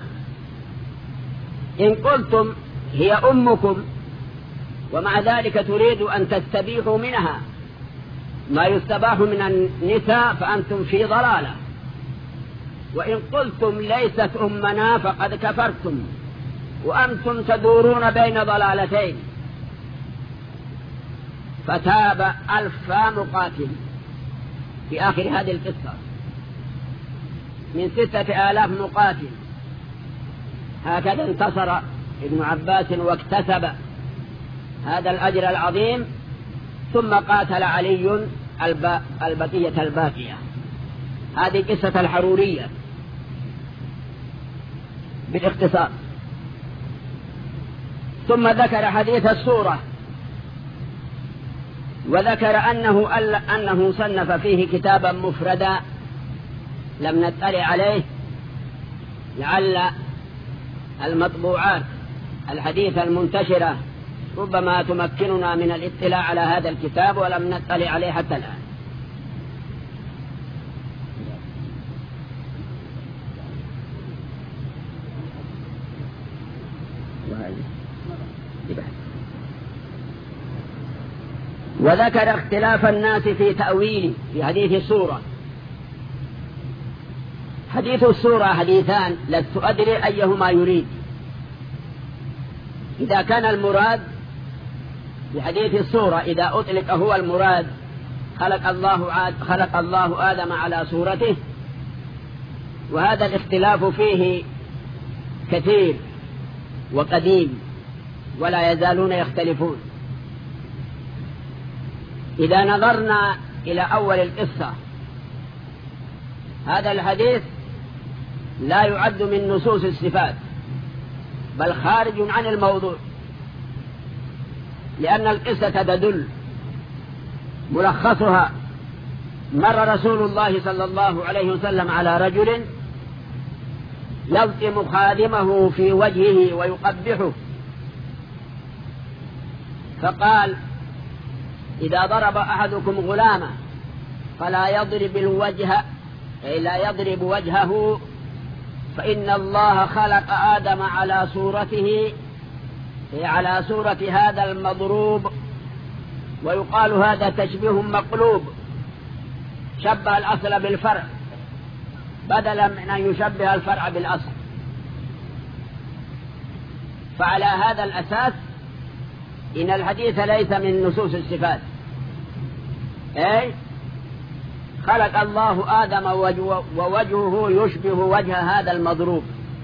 إن قلتم هي أمكم ومع ذلك تريد أن تستبيحوا منها ما يستباح من النساء فأنتم في ضلالة، وإن قلتم ليست أمنا فقد كفرتم وأنتم تدورون بين ضلالتين. فتاب 1000 مقاتل في آخر هذه القصة من 6000 مقاتل. هكذا انتصر ابن عباس واكتسب هذا الأجر العظيم، ثم قاتل علي البقية الباقية. هذه قصة الحرورية بالاختصار. ثم ذكر حديث السورة، وذكر أنه صنف فيه كتابا مفردا لم نطلع عليه، لعل المطبوعات الحديثة المنتشرة ربما تمكننا من الاطلاع على هذا الكتاب، ولم نطلع عليه حتى الآن. وذكر اختلاف الناس في تأويله في حديث السورة. حديث السورة حديثان لست أدري أيهما يريد. إذا كان المراد بحديث السورة إذا أطلق هو المراد خلق الله آدم على صورته، وهذا الاختلاف فيه كثير وقديم ولا يزالون يختلفون. إذا نظرنا إلى أول القصة، هذا الحديث لا يعد من نصوص الصفات بل خارج عن الموضوع، لأن القصة تدل. ملخصها: مر رسول الله صلى الله عليه وسلم على رجل يلطم خادمه في وجهه ويقبحه، فقال: إذا ضرب أحدكم غلامه فلا يضرب الوجه، أي لا يضرب وجهه، فإن الله خلق آدم على صورته، أي على صورة هذا المضروب. ويقال هذا تشبيه مقلوب، شبه الأصل بالفرع بدلا من أن يشبه الفرع بالأصل. فعلى هذا الأساس إن الحديث ليس من نصوص الصفات. أي خلق الله آدم ووجهه يشبه وجه هذا المضروب،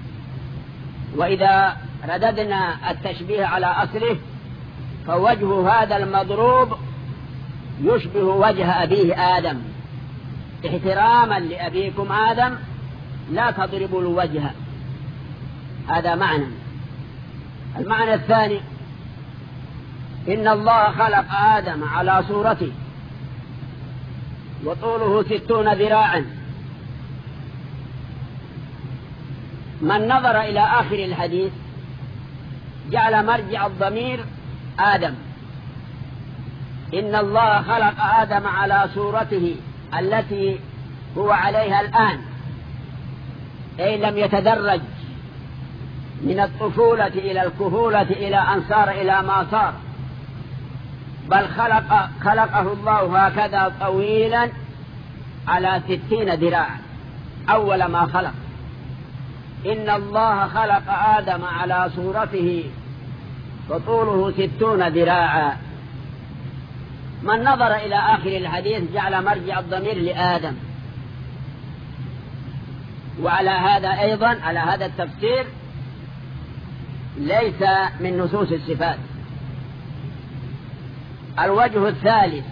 وإذا رددنا التشبيه على أصله فوجه هذا المضروب يشبه وجه أبيه آدم، احتراما لأبيكم آدم لا تضربوا الوجه. هذا معنى. المعنى الثاني إن الله خلق آدم على صورته وطوله 60 ذراعا. من نظر إلى آخر الحديث جعل مرجع الضمير آدم. إن الله خلق آدم على صورته التي هو عليها الآن، أي لم يتدرج من الطفولة إلى الكهولة إلى أن صار إلى ما صار، بل خلقه الله هكذا طويلا على 60 ذراعا أول ما خلق. إن الله خلق آدم على صورته وطوله 60 ذراعا. من نظر إلى آخر الحديث جعل مرجع الضمير لآدم. وعلى هذا أيضا، على هذا التفسير ليس من نصوص الصفات. الوجه الثالث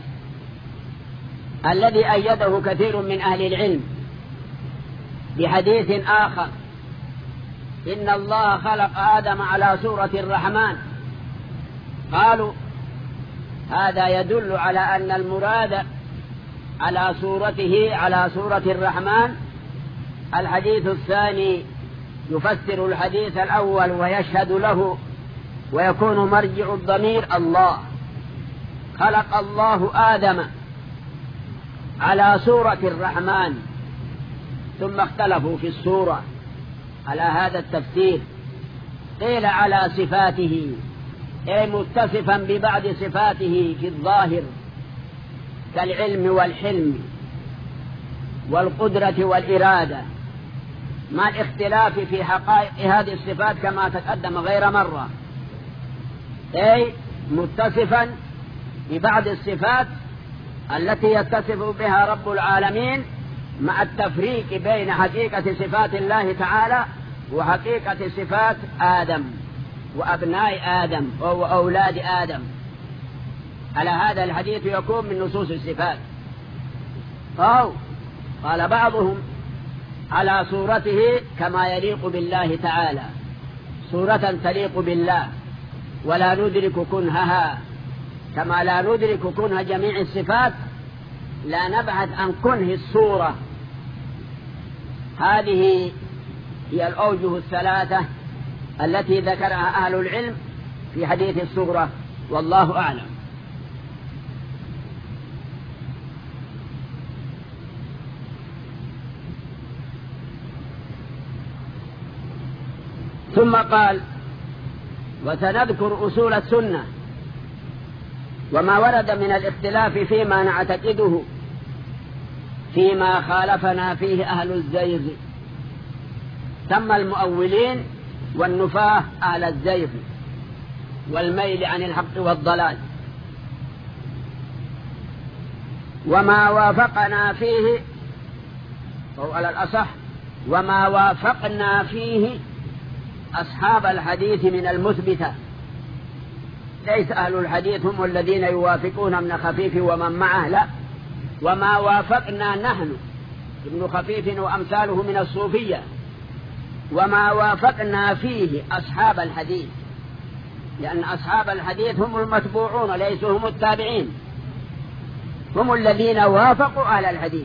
الذي أيده كثير من أهل العلم بحديث آخر إن الله خلق آدم على صورة الرحمن، قالوا هذا يدل على أن المراد على صورته على صورة الرحمن. الحديث الثاني يفسر الحديث الأول ويشهد له ويكون مرجع الضمير الله. خلق الله آدم على صورة الرحمن، ثم اختلفوا في الصورة على هذا التفسير. قيل على صفاته، أي متصفا ببعض صفاته في الظاهر كالعلم والحلم والقدرة والإرادة، مع الاختلاف في حقائق هذه الصفات كما تقدم غير مرة. أي متصفا ببعض الصفات التي يتصف بها رب العالمين، مع التفريق بين حقيقة صفات الله تعالى وحقيقة صفات آدم وأبناء آدم وأولاد آدم. على هذا الحديث يكون من نصوص الصفات. قال بعضهم على صورته كما يليق بالله تعالى، صورة تليق بالله ولا ندرك كنهها، كما لا ندرك كنه جميع الصفات لا نبحث عن كنه الصورة. هذه هي الأوجه الثلاثة التي ذكرها أهل العلم في حديث الصورة، والله أعلم. ثم قال وسنذكر أصول السنة وما ورد من الاختلاف فيما نعتقده فيما خالفنا فيه أهل الزيغ. سمى المؤولين والنفاة أهل الزيغ والميل عن الحق والضلال. وما وافقنا فيه، أو على الأصح وما وافقنا فيه أصحاب الحديث من المثبتة. ليس أهل الحديث هم الذين يوافقون ابن خفيف ومن معه، لا، وما وافقنا نحن ابن خفيف وأمثاله من الصوفية، وما وافقنا فيه أصحاب الحديث، لأن أصحاب الحديث هم المتبوعون ليسوا هم التابعين، هم الذين وافقوا أهل الحديث.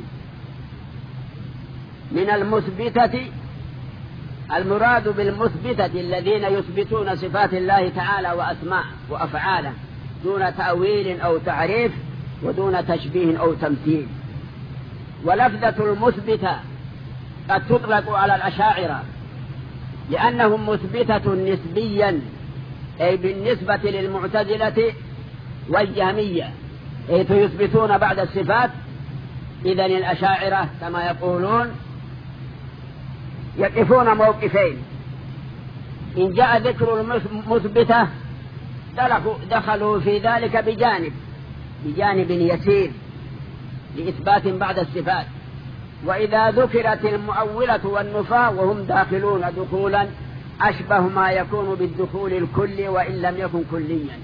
من المثبتة، المراد بالمثبتة الذين يثبتون صفات الله تعالى وأسماء وأفعاله دون تأويل أو تعريف ودون تشبيه أو تمثيل. ولفظة المثبتة قد تطلق على الأشاعرة لأنهم مثبتة نسبيا، أي بالنسبة للمعتزلة والجهمية، حيث يثبتون بعد الصفات. إذن الأشاعرة كما يقولون يقفون موقفين: إن جاء ذكر المثبتة دخلوا في ذلك بجانب يسير لإثبات بعد الصفات، وإذا ذكرت المؤولة والنفاة وهم داخلون دخولا أشبه ما يكون بالدخول الكلي وإن لم يكن كليا.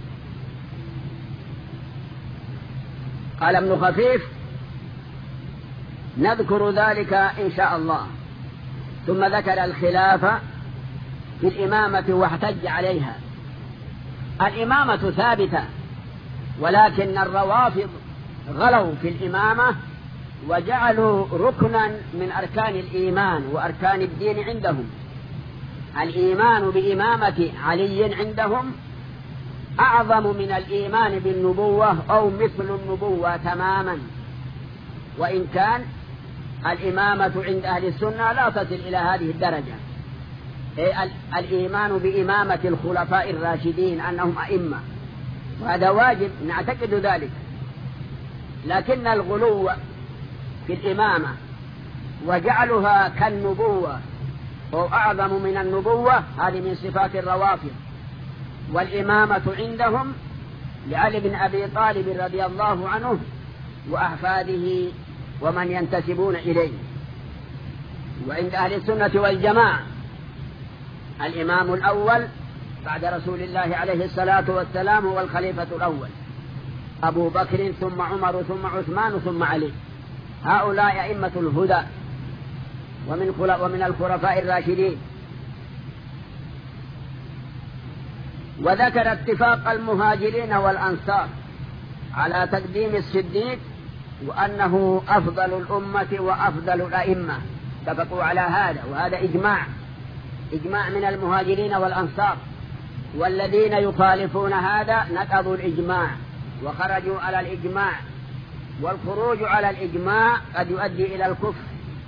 قال ابن خفيف: نذكر ذلك إن شاء الله. ثم ذكر الخلاف في الإمامة واحتج عليها. الإمامة ثابتة، ولكن الروافض غلوا في الإمامة وجعلوا ركنا من أركان الإيمان وأركان الدين عندهم. الإيمان بإمامة علي عندهم أعظم من الإيمان بالنبوة أو مثل النبوة تماما، وإن كان الإمامة عند أهل السنة لا تصل إلى هذه الدرجة. الإيمان بإمامة الخلفاء الراشدين أنهم أئمة، وهذا واجب نعتقد ذلك، لكن الغلو في الإمامة وجعلها كالنبوة أو أعظم من النبوة هذه من صفات الروافض. والإمامة عندهم لعلي بن أبي طالب رضي الله عنه وأحفاده ومن ينتسبون إليه. وعند أهل السنة والجماعة الإمام الأول بعد رسول الله عليه الصلاة والسلام هو الخليفة الأول أبو بكر، ثم عمر، ثم عثمان، ثم علي. هؤلاء أئمة الهدى ومن الخلفاء الراشدين. وذكر اتفاق المهاجرين والأنصار على تقديم الصديق وأنه أفضل الأمة وأفضل الأئمة، اتفقوا على هذا، وهذا إجماع من المهاجرين والأنصار. والذين يخالفون هذا نقضوا الإجماع وخرجوا على الإجماع، والخروج على الإجماع قد يؤدي إلى الكفر،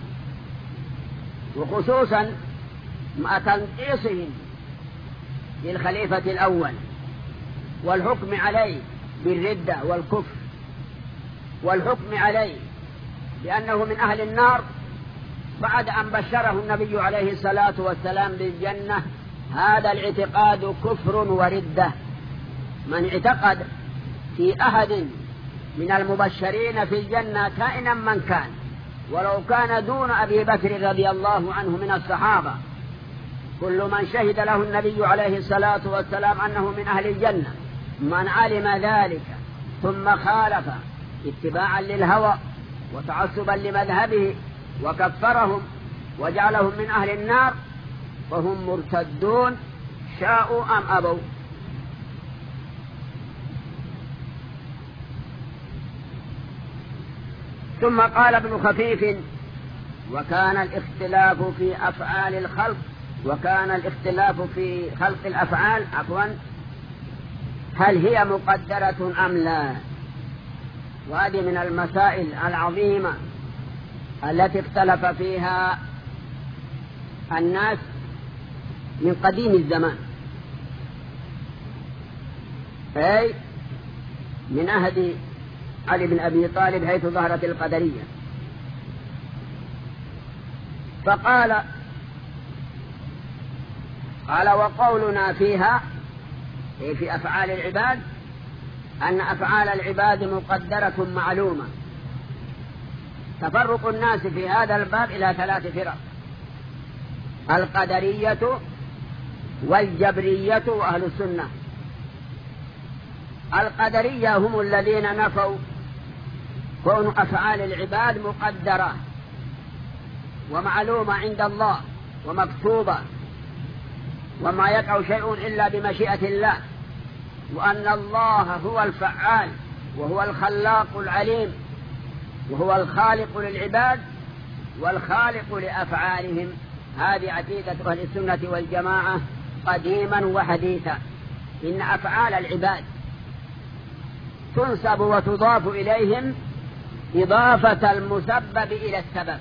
وخصوصا مع تنقيصهم للخليفة الأول والحكم عليه بالردة والكفر، والحكم عليه لأنه من أهل النار بعد أن بشره النبي عليه الصلاة والسلام بالجنة. هذا الاعتقاد كفر وردة. من اعتقد في أحد من المبشرين في الجنة كائنا من كان، ولو كان دون أبي بكر رضي الله عنه من الصحابة، كل من شهد له النبي عليه الصلاة والسلام أنه من أهل الجنة، من علم ذلك ثم خالف اتباعا للهوى وتعصبا لمذهبه وكفرهم وجعلهم من أهل النار فهم مرتدون شاءوا أم أبوا. ثم قال ابن خفيف: وكان الاختلاف في أفعال الخلق، وكان الاختلاف في خلق الأفعال هل هي مقدرة أم لا؟ وهذه من المسائل العظيمة التي اختلف فيها الناس من قديم الزمان، أي من عهد علي بن أبي طالب حيث ظهرت القدرية. فقال وقولنا فيها أي في أفعال العباد أن أفعال العباد مقدرة معلومة. تفرق الناس في هذا الباب إلى 3 فرق: القدرية والجبرية وأهل السنة. القدرية هم الذين نفوا كون أفعال العباد مقدرة ومعلومة عند الله ومكتوبة، وما يقع شيء إلا بمشيئة الله، وأن الله هو الفعال وهو الخلاق العليم وهو الخالق للعباد والخالق لأفعالهم. هذه عقيدة أهل السنة والجماعة قديما وحديثا، إن أفعال العباد تنسب وتضاف إليهم إضافة المسبب إلى السبب.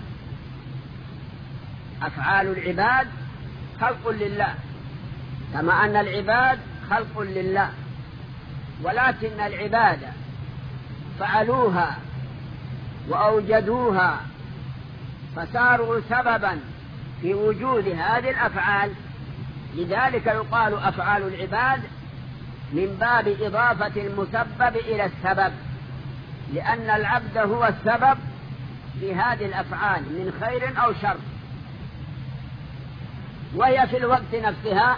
أفعال العباد خلق لله كما أن العباد خلق لله، ولكن العبادة فعلوها وأوجدوها فصاروا سببا في وجود هذه الأفعال، لذلك يقال أفعال العباد من باب إضافة المسبب إلى السبب، لأن العبد هو السبب في هذه الأفعال من خير أو شر، وهي في الوقت نفسها،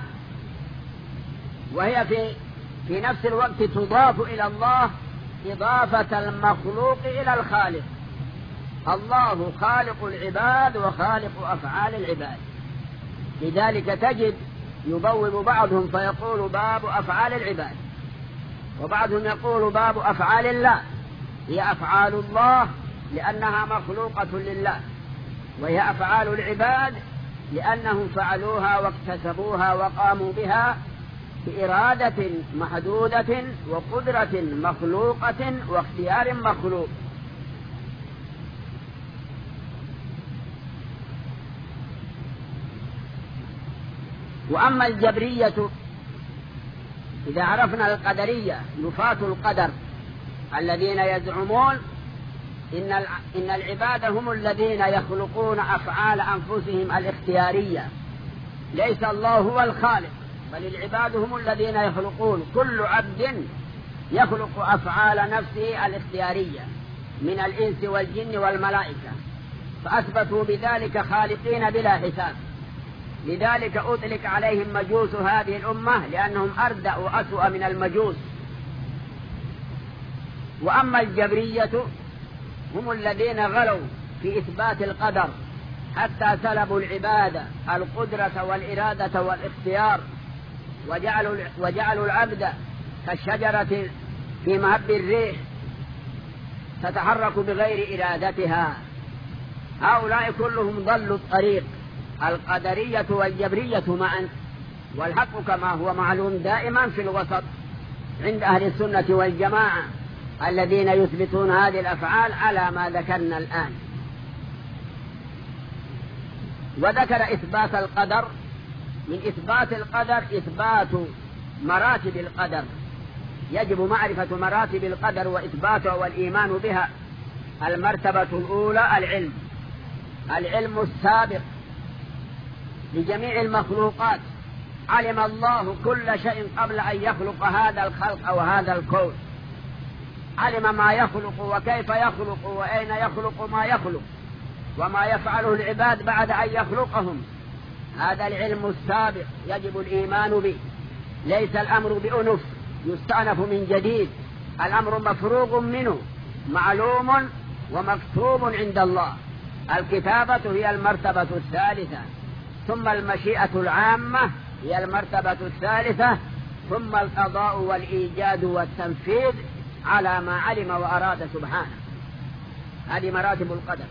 وهي في نفس الوقت تضاف إلى الله إضافة المخلوق إلى الخالق. الله خالق العباد وخالق أفعال العباد، لذلك تجد يبوب بعضهم فيقول باب أفعال العباد، وبعضهم يقول باب أفعال الله. هي أفعال الله لأنها مخلوقة لله، وهي أفعال العباد لأنهم فعلوها واكتسبوها وقاموا بها بإرادة محدودة وقدرة مخلوقة واختيار مخلوق. وأما الجبرية إذا عرفنا القدرية نفاة القدر الذين يزعمون إن العباد هم الذين يخلقون أفعال أنفسهم الاختيارية، ليس الله هو الخالق بل العباد هم الذين يخلقون، كل عبد يخلق أفعال نفسه الاختيارية من الإنس والجن والملائكة، فأثبتوا بذلك خالقين بلا حساب. لذلك أطلق عليهم مجوس هذه الأمة لأنهم أردأ وأسوأ من المجوس. وأما الجبرية هم الذين غلوا في إثبات القدر حتى سلبوا العبادة القدرة والإرادة والاختيار، وجعلوا العبد كالشجرة في مهب الريح تتحرك بغير إرادتها. هؤلاء كلهم ضلوا الطريق، القدرية والجبرية معا، والحق كما هو معلوم دائما في الوسط عند أهل السنة والجماعة الذين يثبتون هذه الأفعال على ما ذكرنا الآن. وذكر إثبات القدر، من إثبات القدر إثبات مراتب القدر، يجب معرفة مراتب القدر وإثباتها والإيمان بها. المرتبة الأولى العلم السابق لجميع المخلوقات، علم الله كل شيء قبل أن يخلق هذا الخلق أو هذا الكون، علم ما يخلق وكيف يخلق وأين يخلق ما يخلق وما يفعله العباد بعد أن يخلقهم. هذا العلم السابق يجب الإيمان به، ليس الأمر بأنف يستأنف من جديد، الأمر مفروغ منه معلوم ومكتوب عند الله. الكتابة هي المرتبة الثالثة، ثم المشيئة العامة هي المرتبة الثالثة، ثم القضاء والإيجاد والتنفيذ على ما علم وأراد سبحانه. هذه مراتب القدر.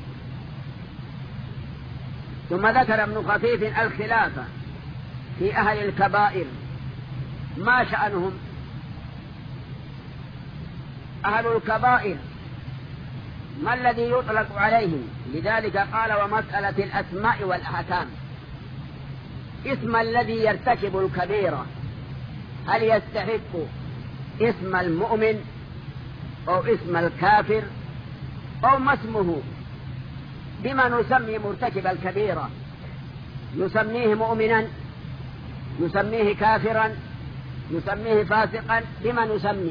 ثم ذكر ابن خفيف الخلافة في أهل الكبائر، ما شأنهم؟ أهل الكبائر ما الذي يطلق عليهم؟ لذلك قال ومسألة الأسماء والأحكام، اسم الذي يرتكب الكبيرة هل يستحق اسم المؤمن أو اسم الكافر أو ما اسمه؟ بما نسمي مرتكب الكبيرة؟ نسميه مؤمنا، نسميه كافرا، نسميه فاسقا؟ بما نسمي؟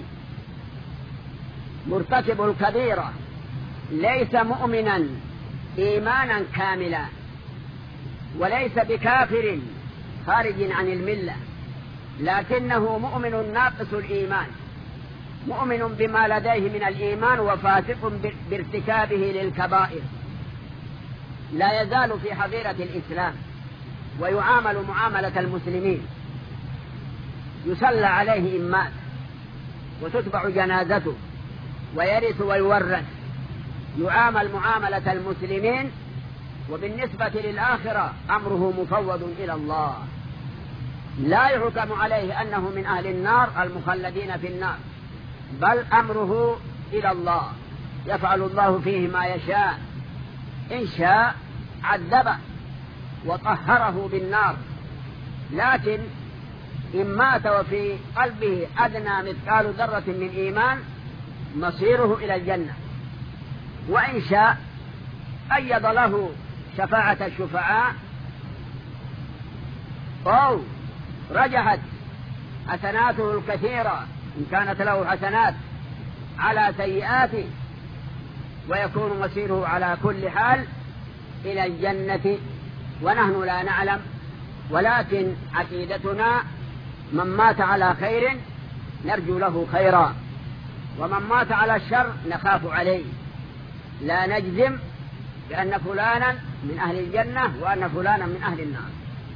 مرتكب الكبيرة ليس مؤمنا إيمانا كاملا، وليس بكافر خارج عن الملة، لكنه مؤمن ناقص الإيمان، مؤمن بما لديه من الإيمان وفاسق بارتكابه للكبائر، لا يزال في حظيرة الإسلام ويعامل معاملة المسلمين، يصلى عليه إن مات وتتبع جنازته ويرث ويورث، يعامل معاملة المسلمين، وبالنسبة للآخرة أمره مفوض إلى الله، لا يحكم عليه أنه من أهل النار المخلدين في النار، بل أمره إلى الله، يفعل الله فيه ما يشاء، إن شاء عذبه وطهره بالنار، لكن إن مات وفي قلبه أدنى مثقال ذرة من إيمان مصيره إلى الجنة، وإن شاء أيض له شفاعة الشفعاء أو رجحت حسناته الكثيرة إن كانت له حسنات على سيئاته، ويكون مصيره على كل حال إلى الجنة ونحن لا نعلم. ولكن عقيدتنا من مات على خير نرجو له خيرا، ومن مات على الشر نخاف عليه، لا نجزم بأن فلانا من أهل الجنة وأن فلانا من أهل النار.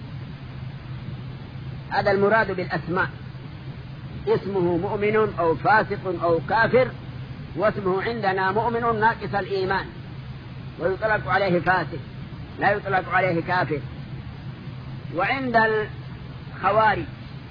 هذا المراد بالأسماء، اسمه مؤمن أو فاسق أو كافر، واسمه عندنا مؤمن ناقص الإيمان، ويطلق عليه فاسق لا يطلق عليه كافر. وعند الخوارج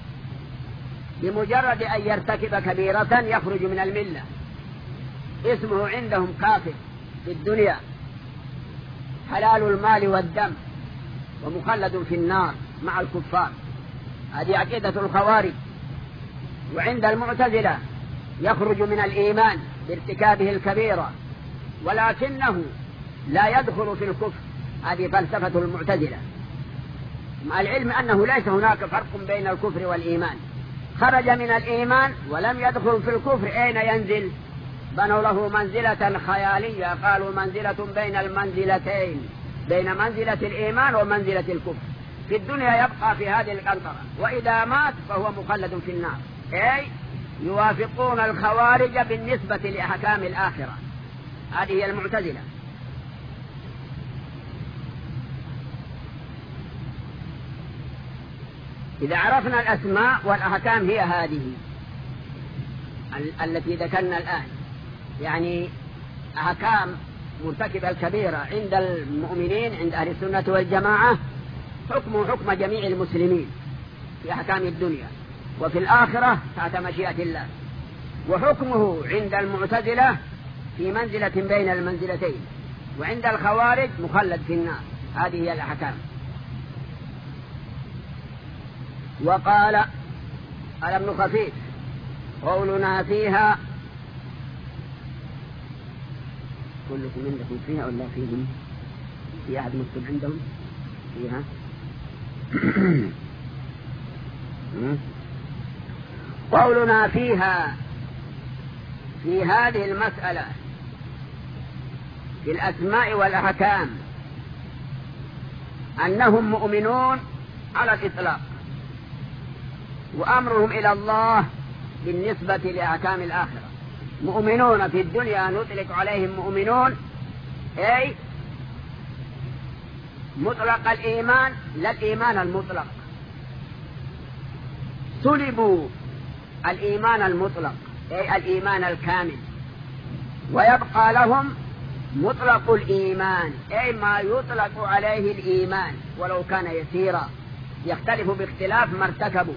بمجرد أن يرتكب كبيرة يخرج من الملة، اسمه عندهم كافر في الدنيا، حلال المال والدم، ومخلد في النار مع الكفار. هذه عقيدة الخوارج. وعند المعتزلة يخرج من الإيمان بارتكابه الكبيرة، ولكنه لا يدخل في الكفر. هذه فلسفة المعتزلة، مع العلم أنه ليس هناك فرق بين الكفر والإيمان. خرج من الإيمان ولم يدخل في الكفر، أين ينزل؟ بنوا له منزلة خيالية، قالوا منزلة بين المنزلتين، بين منزلة الإيمان ومنزلة الكفر. في الدنيا يبقى في هذه القنطرة، وإذا مات فهو مخلد في النار. أي يوافقون الخوارج بالنسبة لأحكام الآخرة. هذه هي المعتزلة. إذا عرفنا الأسماء والأحكام هي هذه التي ذكرنا الآن، يعني أحكام مرتكب الكبيرة عند المؤمنين عند أهل السنة والجماعة حكمه حكم جميع المسلمين في أحكام الدنيا، وفي الآخرة تحت مشيئة الله. وحكمه عند المعتزلة في منزلة بين المنزلتين، وعند الخوارج مخلد في النار. هذه هي الأحكام. وقال ابن خفيف قولنا فيها، كلكم عندكم فيها ولا فيهم؟ في أحد مكتوب عندهم فيها؟ قولنا فيها في هذه المسألة في الأسماء والأحكام أنهم مؤمنون على الإطلاق، وأمرهم إلى الله بالنسبة لأحكام الآخرة. مؤمنون في الدنيا نطلق عليهم مؤمنون، أي مطلق الإيمان لا الإيمان المطلق، سلبوا الإيمان المطلق أي الإيمان الكامل، ويبقى لهم مطلق الإيمان أي ما يطلق عليه الإيمان ولو كان يسيرا، يختلف باختلاف ما ارتكبوا.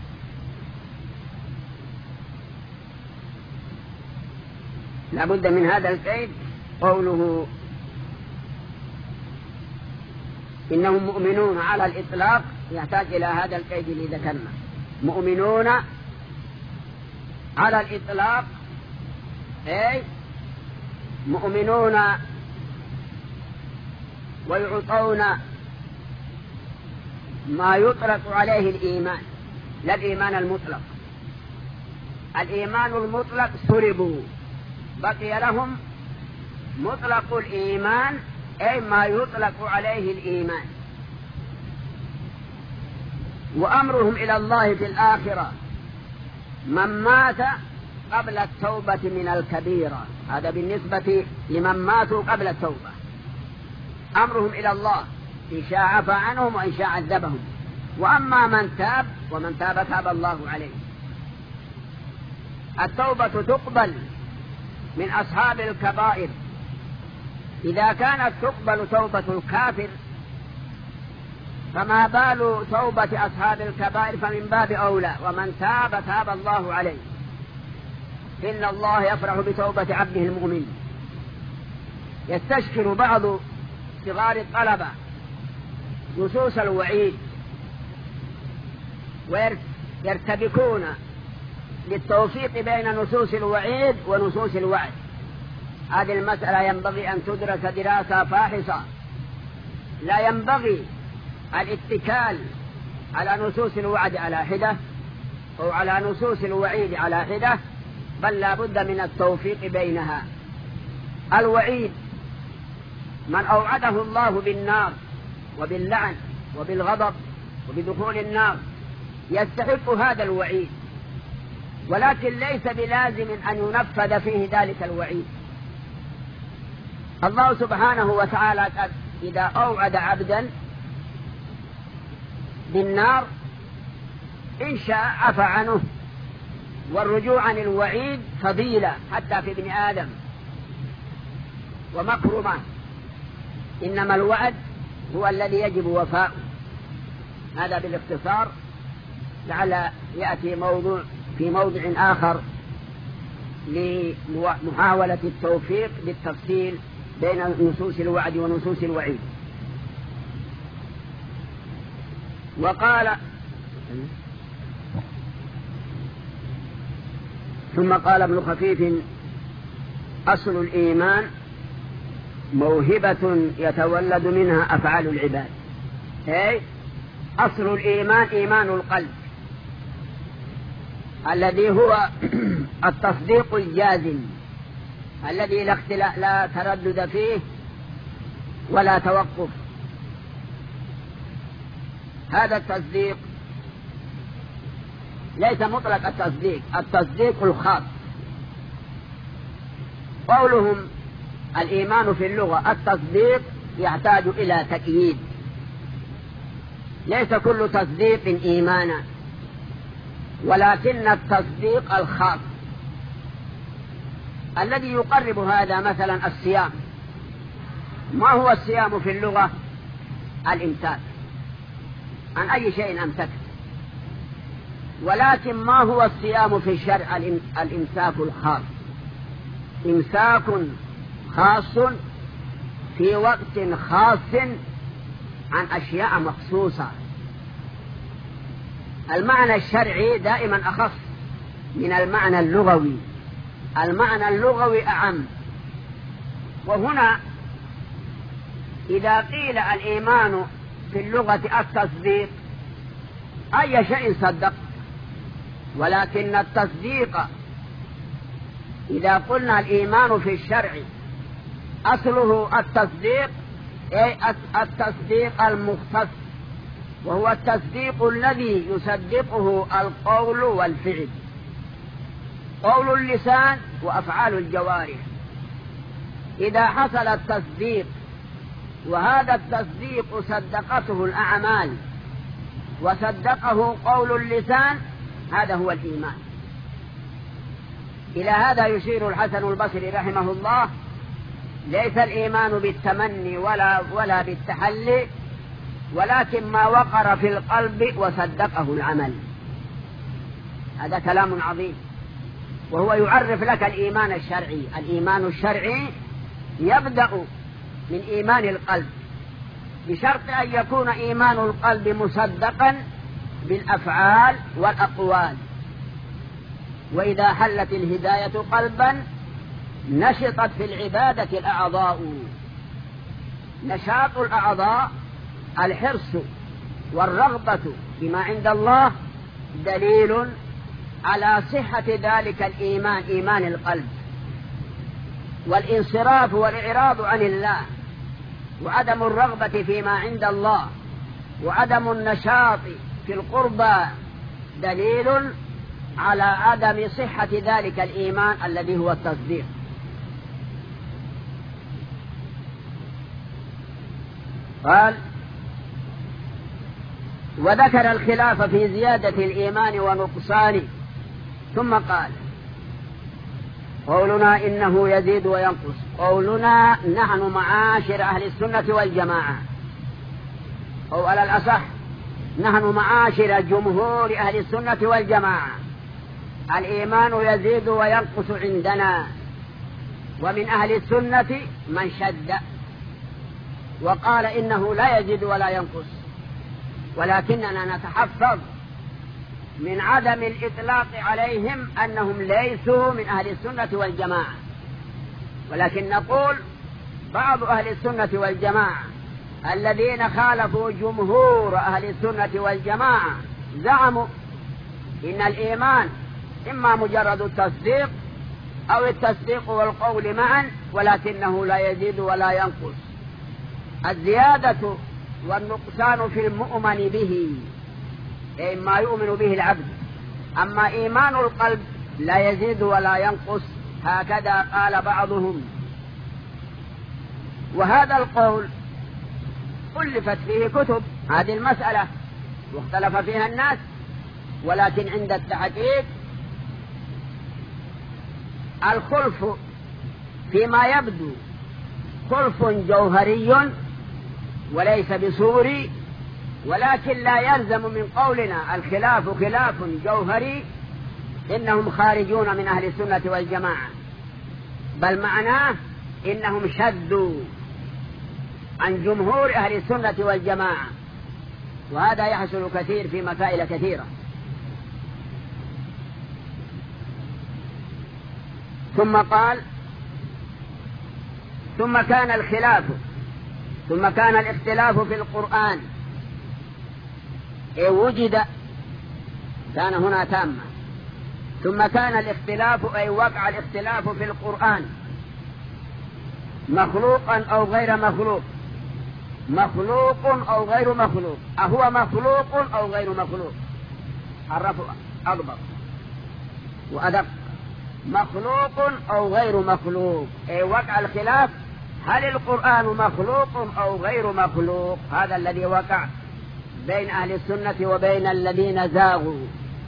لابد من هذا القيد، قوله إنهم مؤمنون على الإطلاق يحتاج إلى هذا القيد اللي ذكرنا، مؤمنون على الإطلاق أي مؤمنون ويعطون ما يطلق عليه الإيمان لا الإيمان المطلق. الإيمان المطلق سلبوا، بقي لهم مطلق الإيمان أي ما يطلق عليه الإيمان. وأمرهم إلى الله في الآخرة من مات قبل التوبة من الكبيرة، هذا بالنسبة لمن ماتوا قبل التوبة. أمرهم إلى الله إن شاء عفى عنهم وإن شاء عذبهم. وأما من تاب ومن تاب تاب الله عليه. التوبة تقبل من أصحاب الكبائر، إذا كانت تقبل توبة الكافر فما بال توبة أصحاب الكبائر، فمن باب أولى. ومن تاب تاب الله عليه. إن الله يفرح بتوبة عبده المؤمن. يستشكر بعض صغار الطلبة نصوص الوعيد ويرتبكون للتوفيق بين نصوص الوعيد ونصوص الوعد. هذه المسألة ينبغي أن تدرس دراسة فاحصة. لا ينبغي الاتكال على نصوص الوعد على حدة أو على نصوص الوعيد على حدة، بل لا بد من التوفيق بينها. الوعيد من أوعده الله بالنار وباللعن وبالغضب وبدخول النار يستحق هذا الوعيد، ولكن ليس بلازم أن ينفذ فيه ذلك الوعيد. الله سبحانه وتعالى إذا أوعد عبدا بالنار إن شاء عفى عنه، والرجوع عن الوعيد فضيلة حتى في ابن آدم ومكرمة، إنما الوعد هو الذي يجب وفاؤه. هذا بالاختصار، لعل يأتي في موضع آخر لمحاولة التوفيق بالتفصيل بين نصوص الوعد ونصوص الوعيد. وقال ثم قال ابن خفيف: أصل الإيمان موهبة يتولد منها أفعال العباد. أي أصل الإيمان إيمان القلب الذي هو التصديق الجازم الذي لا تردد فيه ولا توقف. هذا التصديق ليس مطلق التصديق الخاص. قولهم الإيمان في اللغة التصديق يحتاج إلى تأييد، ليس كل تصديق إيمانا، ولكن التصديق الخاص الذي يقرب هذا مثلا الصيام. ما هو الصيام في اللغة؟ الإمساك عن أي شيء أمسكت. ولكن ما هو الصيام في الشرع؟ الإمساك الخاص، إمساك خاص في وقت خاص عن أشياء مخصوصة. المعنى الشرعي دائما أخص من المعنى اللغوي، المعنى اللغوي أعم. وهنا إذا قيل الإيمان في اللغة التصديق أي شيء صدق، ولكن التصديق إذا قلنا الإيمان في الشرع أصله التصديق، أي التصديق المختص، وهو التصديق الذي يصدقه القول والفعل، قول اللسان وأفعال الجوارح. إذا حصل التصديق وهذا التصديق صدقته الأعمال وصدقه قول اللسان، هذا هو الإيمان. إلى هذا يشير الحسن البصري رحمه الله: ليس الإيمان بالتمني ولا بالتحلي، ولكن ما وقر في القلب وصدقه العمل. هذا كلام عظيم، وهو يعرف لك الإيمان الشرعي. الإيمان الشرعي يبدأ من إيمان القلب، بشرط أن يكون إيمان القلب مصدقا بالأفعال والأقوال. وإذا حلت الهداية قلبا نشطت في العبادة الأعضاء. نشاط الأعضاء الحرص والرغبة بما عند الله دليل على صحة ذلك الإيمان، إيمان القلب. والانصراف والإعراض عن الله وعدم الرغبة فيما عند الله وعدم النشاط في القربى دليل على عدم صحة ذلك الإيمان الذي هو التصديق. قال: وذكر الخلاف في زيادة الإيمان ونقصانه، ثم قال: قولنا إنه يزيد وينقص. قولنا نحن معاشر أهل السنة والجماعة، أو على الأصح نحن معاشر جمهور أهل السنة والجماعة، الإيمان يزيد وينقص عندنا. ومن أهل السنة من شد وقال إنه لا يزيد ولا ينقص، ولكننا نتحفظ من عدم الإطلاق عليهم أنهم ليسوا من أهل السنة والجماعة، ولكن نقول بعض أهل السنة والجماعة الذين خالفوا جمهور أهل السنة والجماعة زعموا إن الإيمان إما مجرد التصديق أو التصديق والقول معا، ولكنه لا يزيد ولا ينقص. الزيادة والنقصان في المؤمن به، أي ما يؤمن به العبد، أما إيمان القلب لا يزيد ولا ينقص، هكذا قال بعضهم. وهذا القول ألفت فيه كتب هذه المسألة واختلف فيها الناس، ولكن عند التحقيق الخلف فيما يبدو خلف جوهري وليس بصوري، ولكن لا يلزم من قولنا الخلاف خلاف جوهري إنهم خارجون من أهل السنة والجماعة، بل معناه إنهم شذوا عن جمهور أهل السنة والجماعة، وهذا يحصل كثير في مسائل كثيرة. ثم قال ثم كان الاختلاف في القرآن، وجد، كان هنا تامة. ثم كان الاختلاف أي وقع الاختلاف في القرآن مخلوقا أو غير مخلوق، مخلوق أو غير مخلوق، أهو مخلوق أو غير مخلوق، عرفوا أضبط وأدق، مخلوق أو غير مخلوق، أي وقع الخلاف هل القرآن مخلوق أو غير مخلوق، هذا الذي وقع بين أهل السنة وبين الذين زاغوا.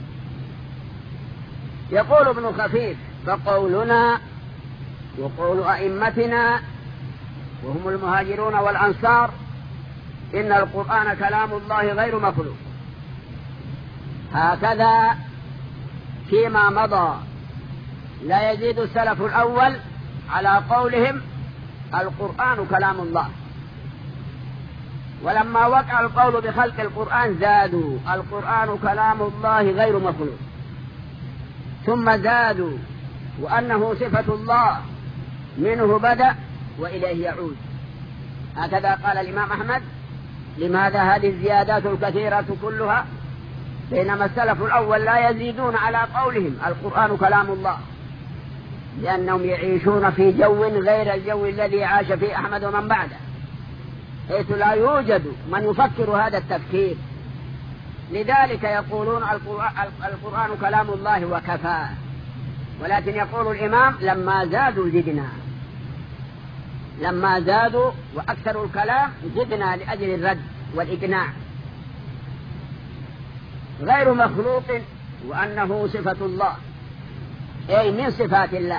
يقول ابن خفيف: فقولنا وقول أئمتنا وهم المهاجرون والأنصار إن القرآن كلام الله غير مخلوق، هكذا فيما مضى لا يزيد السلف الأول على قولهم القرآن كلام الله، ولما وقع القول بخلق القرآن زادوا القرآن كلام الله غير مخلوق، ثم زادوا وأنه صفة الله منه بدأ وإليه يعود. هكذا قال الإمام أحمد: لماذا هذه الزيادات الكثيرة كلها بينما السلف الأول لا يزيدون على قولهم القرآن كلام الله؟ لأنهم يعيشون في جو غير الجو الذي عاش فيه أحمد ومن بعده، حيث لا يوجد من يفكر هذا التفكير، لذلك يقولون القرآن كلام الله وكفى. ولكن يقول الإمام: لما زادوا زدنا، لما زادوا وأكثروا الكلام زدنا لأجل الرد والإقناع. غير مخلوق وأنه صفة الله، أي من صفات الله،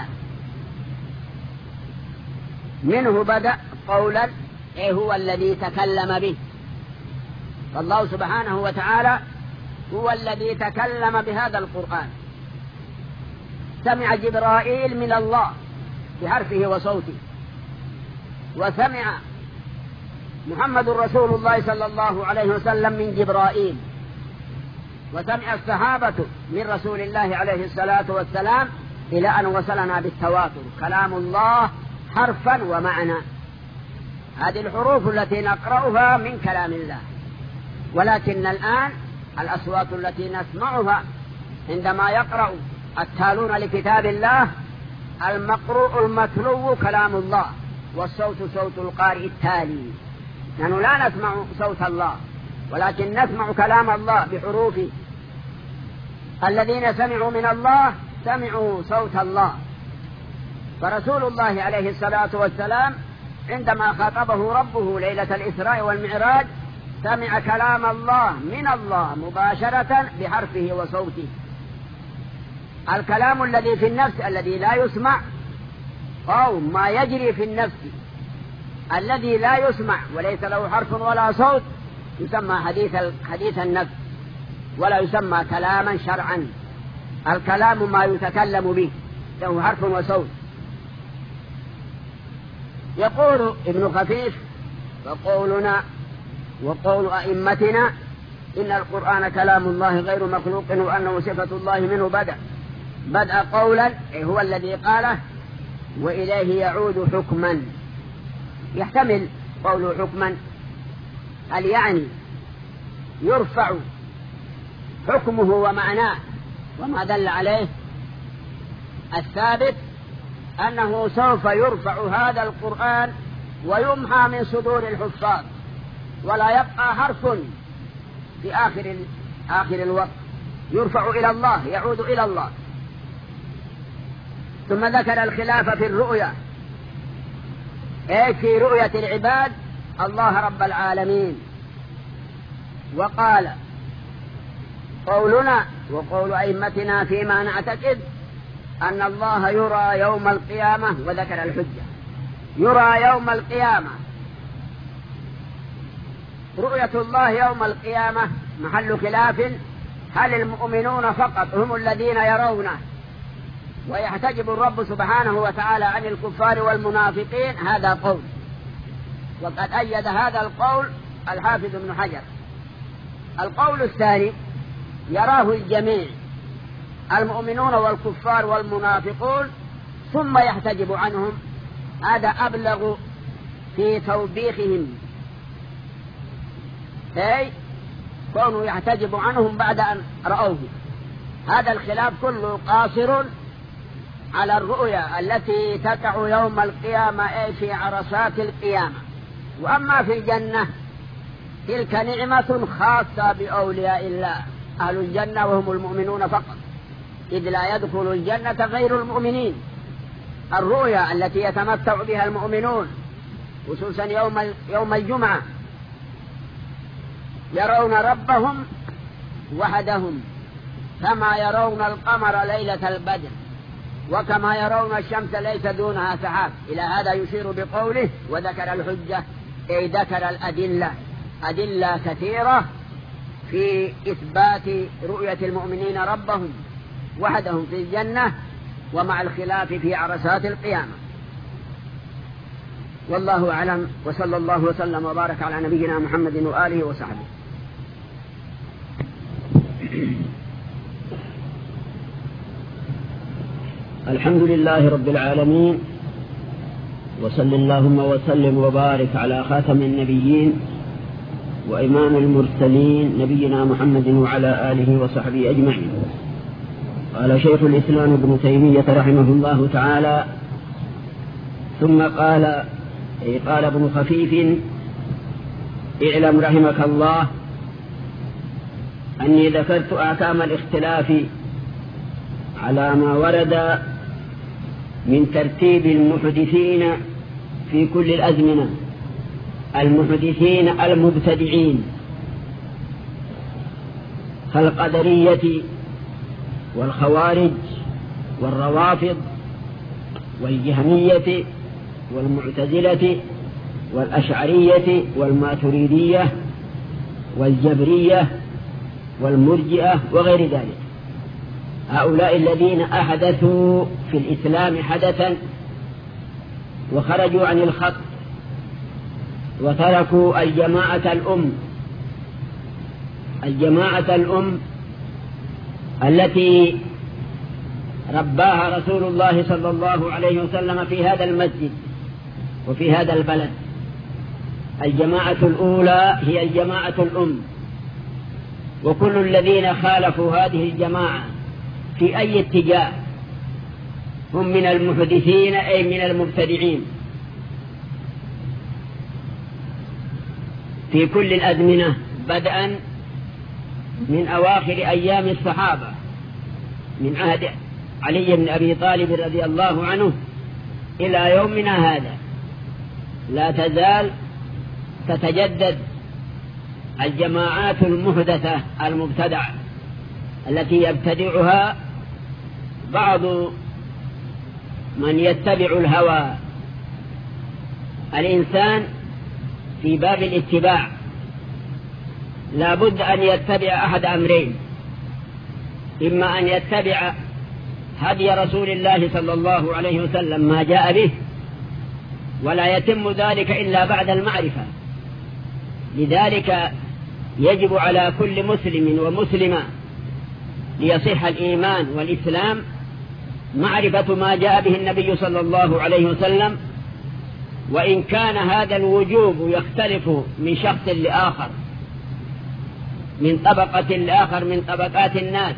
منه بدأ قولا، أي هو الذي تكلم به، فالله سبحانه وتعالى هو الذي تكلم بهذا القرآن. سمع جبرائيل من الله بحرفه وصوته، وسمع محمد رسول الله صلى الله عليه وسلم من جبرائيل، وسمع الصحابة من رسول الله عليه الصلاة والسلام، إلى أن وصلنا بالتواتر كلام الله حرفا ومعنى. هذه الحروف التي نقرأها من كلام الله، ولكن الآن الأصوات التي نسمعها عندما يقرأ التالون لكتاب الله، المقروء المتلو كلام الله، والصوت صوت القارئ التالي. نحن لا نسمع صوت الله، ولكن نسمع كلام الله بحروفه. الذين سمعوا من الله سمعوا صوت الله. فرسول الله عليه الصلاة والسلام عندما خاطبه ربه ليلة الإسراء والمعراج سمع كلام الله من الله مباشرة بحرفه وصوته. الكلام الذي في النفس الذي لا يسمع، أو ما يجري في النفس الذي لا يسمع وليس له حرف ولا صوت، يسمى حديث النفس، ولا يسمى كلاما شرعا. الكلام ما يتكلم به له حرف وصوت. يقول ابن خفيف: وقولنا وقول أئمتنا إن القرآن كلام الله غير مخلوق وأنه صفة الله منه بدأ قولا، هو الذي قاله، وإليه يعود حكما. يحتمل قوله حكما هل يعني يرفع حكمه ومعناه وما دل عليه؟ الثابت أنه سوف يرفع هذا القرآن ويمحى من صدور الحفاظ، ولا يبقى حرف في آخر الوقت، يرفع إلى الله، يعود إلى الله. ثم ذكر الخلاف في الرؤيا، في رؤية العباد الله رب العالمين. وقال قولنا وقول أئمتنا فيما نعتقد أن الله يرى يوم القيامة، وذكر الحجة يرى يوم القيامة. رؤية الله يوم القيامة محل خلاف، هل المؤمنون فقط هم الذين يرونه ويحتجب الرب سبحانه وتعالى عن الكفار والمنافقين؟ هذا قول، وقد أيد هذا القول الحافظ ابن حجر. القول الثاني يراه الجميع، المؤمنون والكفار والمنافقون، ثم يحتجب عنهم. هذا أبلغ في توبيخهم، كونوا يحتجب عنهم بعد أن رأوه. هذا الخلاف كله قاصر على الرؤيا التي تقع يوم القيامة، في عرصات القيامة. وأما في الجنة تلك نعمة خاصة بأولياء الله، أهل الجنة وهم المؤمنون فقط، إذ لا يدخل الجنة غير المؤمنين. الرؤيا التي يتمتع بها المؤمنون خصوصا يوم الجمعة، يرون ربهم وحدهم كما يرون القمر ليلة البدر، وكما يرون الشمس ليس دونها سحاب. إلى هذا يشير بقوله وذكر الحجة، أي ذكر الأدلة، أدلة كثيرة في إثبات رؤية المؤمنين ربهم وحدهم في الجنة، ومع الخلاف في عرصات القيامة. والله أعلم، وصلى الله وسلم وبارك على نبينا محمد وآله وصحبه. الحمد لله رب العالمين، وصل اللهم وسلم وبارك على خاتم النبيين وإمام المرسلين نبينا محمد وعلى آله وصحبه أجمعين. قال شيخ الإسلام ابن تيمية رحمه الله تعالى: ثم قال ابن خفيف: اعلم رحمك الله أني ذكرت أحكام الاختلاف على ما ورد من ترتيب المحدثين في كل الأزمنة، المحدثين المبتدعين كالقدرية والخوارج والروافض والجهمية والمعتزلة والأشعرية والماتريدية والجبرية والمرجئة وغير ذلك. هؤلاء الذين أحدثوا في الإسلام حدثا وخرجوا عن الخط وتركوا الجماعة الأم التي رباها رسول الله صلى الله عليه وسلم في هذا المسجد وفي هذا البلد. الجماعة الأولى هي الجماعة الأم، وكل الذين خالفوا هذه الجماعة في أي اتجاه هم من المحدثين، أي من المبتدعين في كل الأزمنة، بدءا من أواخر أيام الصحابة من عهد علي بن أبي طالب رضي الله عنه إلى يومنا هذا. لا تزال تتجدد الجماعات المحدثة المبتدعة التي يبتدعها بعض من يتبع الهوى. الإنسان في باب الاتباع لا بد أن يتبع أحد أمرين: إما أن يتبع هدي رسول الله صلى الله عليه وسلم ما جاء به، ولا يتم ذلك إلا بعد المعرفة. لذلك يجب على كل مسلم ومسلمة ليصح الإيمان والإسلام معرفة ما جاء به النبي صلى الله عليه وسلم وإن كان هذا الوجوب يختلف من شخص لآخر، من طبقة لآخر من طبقات الناس،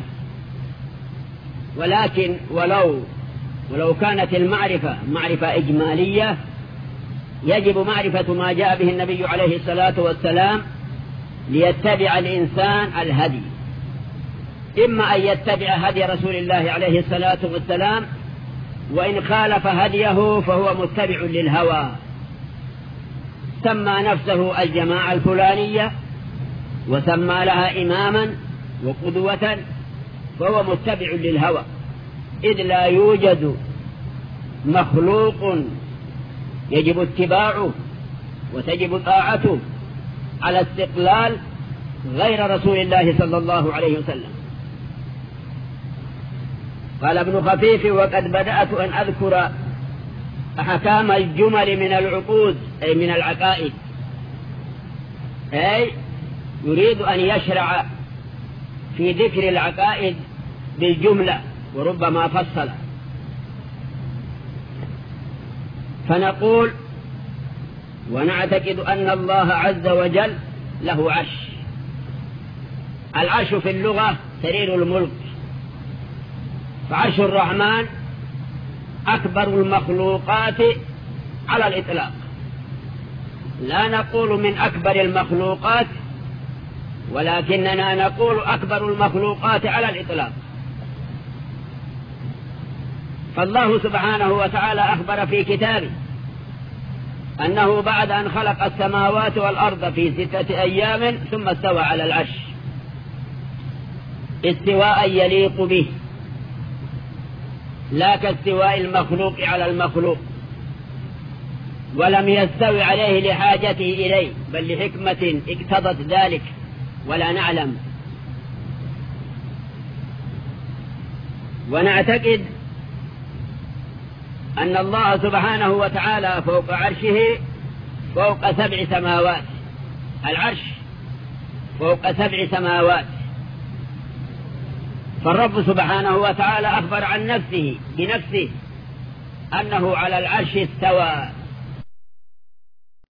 ولكن ولو كانت المعرفة معرفة إجمالية يجب معرفة ما جاء به النبي عليه الصلاة والسلام ليتبع الإنسان الهدي، إما أن يتبع هدي رسول الله عليه الصلاة والسلام، وإن خالف هديه فهو متبع للهوى، سمى نفسه الجماعة الفلانية وسمى لها إماما وقدوة، فهو متبع للهوى، إذ لا يوجد مخلوق يجب اتباعه وتجب طاعته على استقلال غير رسول الله صلى الله عليه وسلم. قال ابن خفيف: وقد بدأت أن أذكر أحكام الجمل من العقود أي من العقائد، أي يريد أن يشرع في ذكر العقائد بالجملة وربما فصل. فنقول ونعتقد أن الله عز وجل له عرش. العرش في اللغة سرير الملك، فعرش الرحمن أكبر المخلوقات على الإطلاق، لا نقول من أكبر المخلوقات، ولكننا نقول أكبر المخلوقات على الإطلاق. فالله سبحانه وتعالى أخبر في كتابه أنه بعد أن خلق السماوات والأرض في 6 أيام ثم استوى على العرش استواء يليق به، لا كاستواء المخلوق على المخلوق، ولم يستوي عليه لحاجته إليه، بل لحكمة اقتضت ذلك ولا نعلم. ونعتقد أن الله سبحانه وتعالى فوق عرشه فوق 7 سماوات، العرش فوق 7 سماوات. فالرب سبحانه وتعالى أخبر عن نفسه بنفسه أنه على العرش استوى،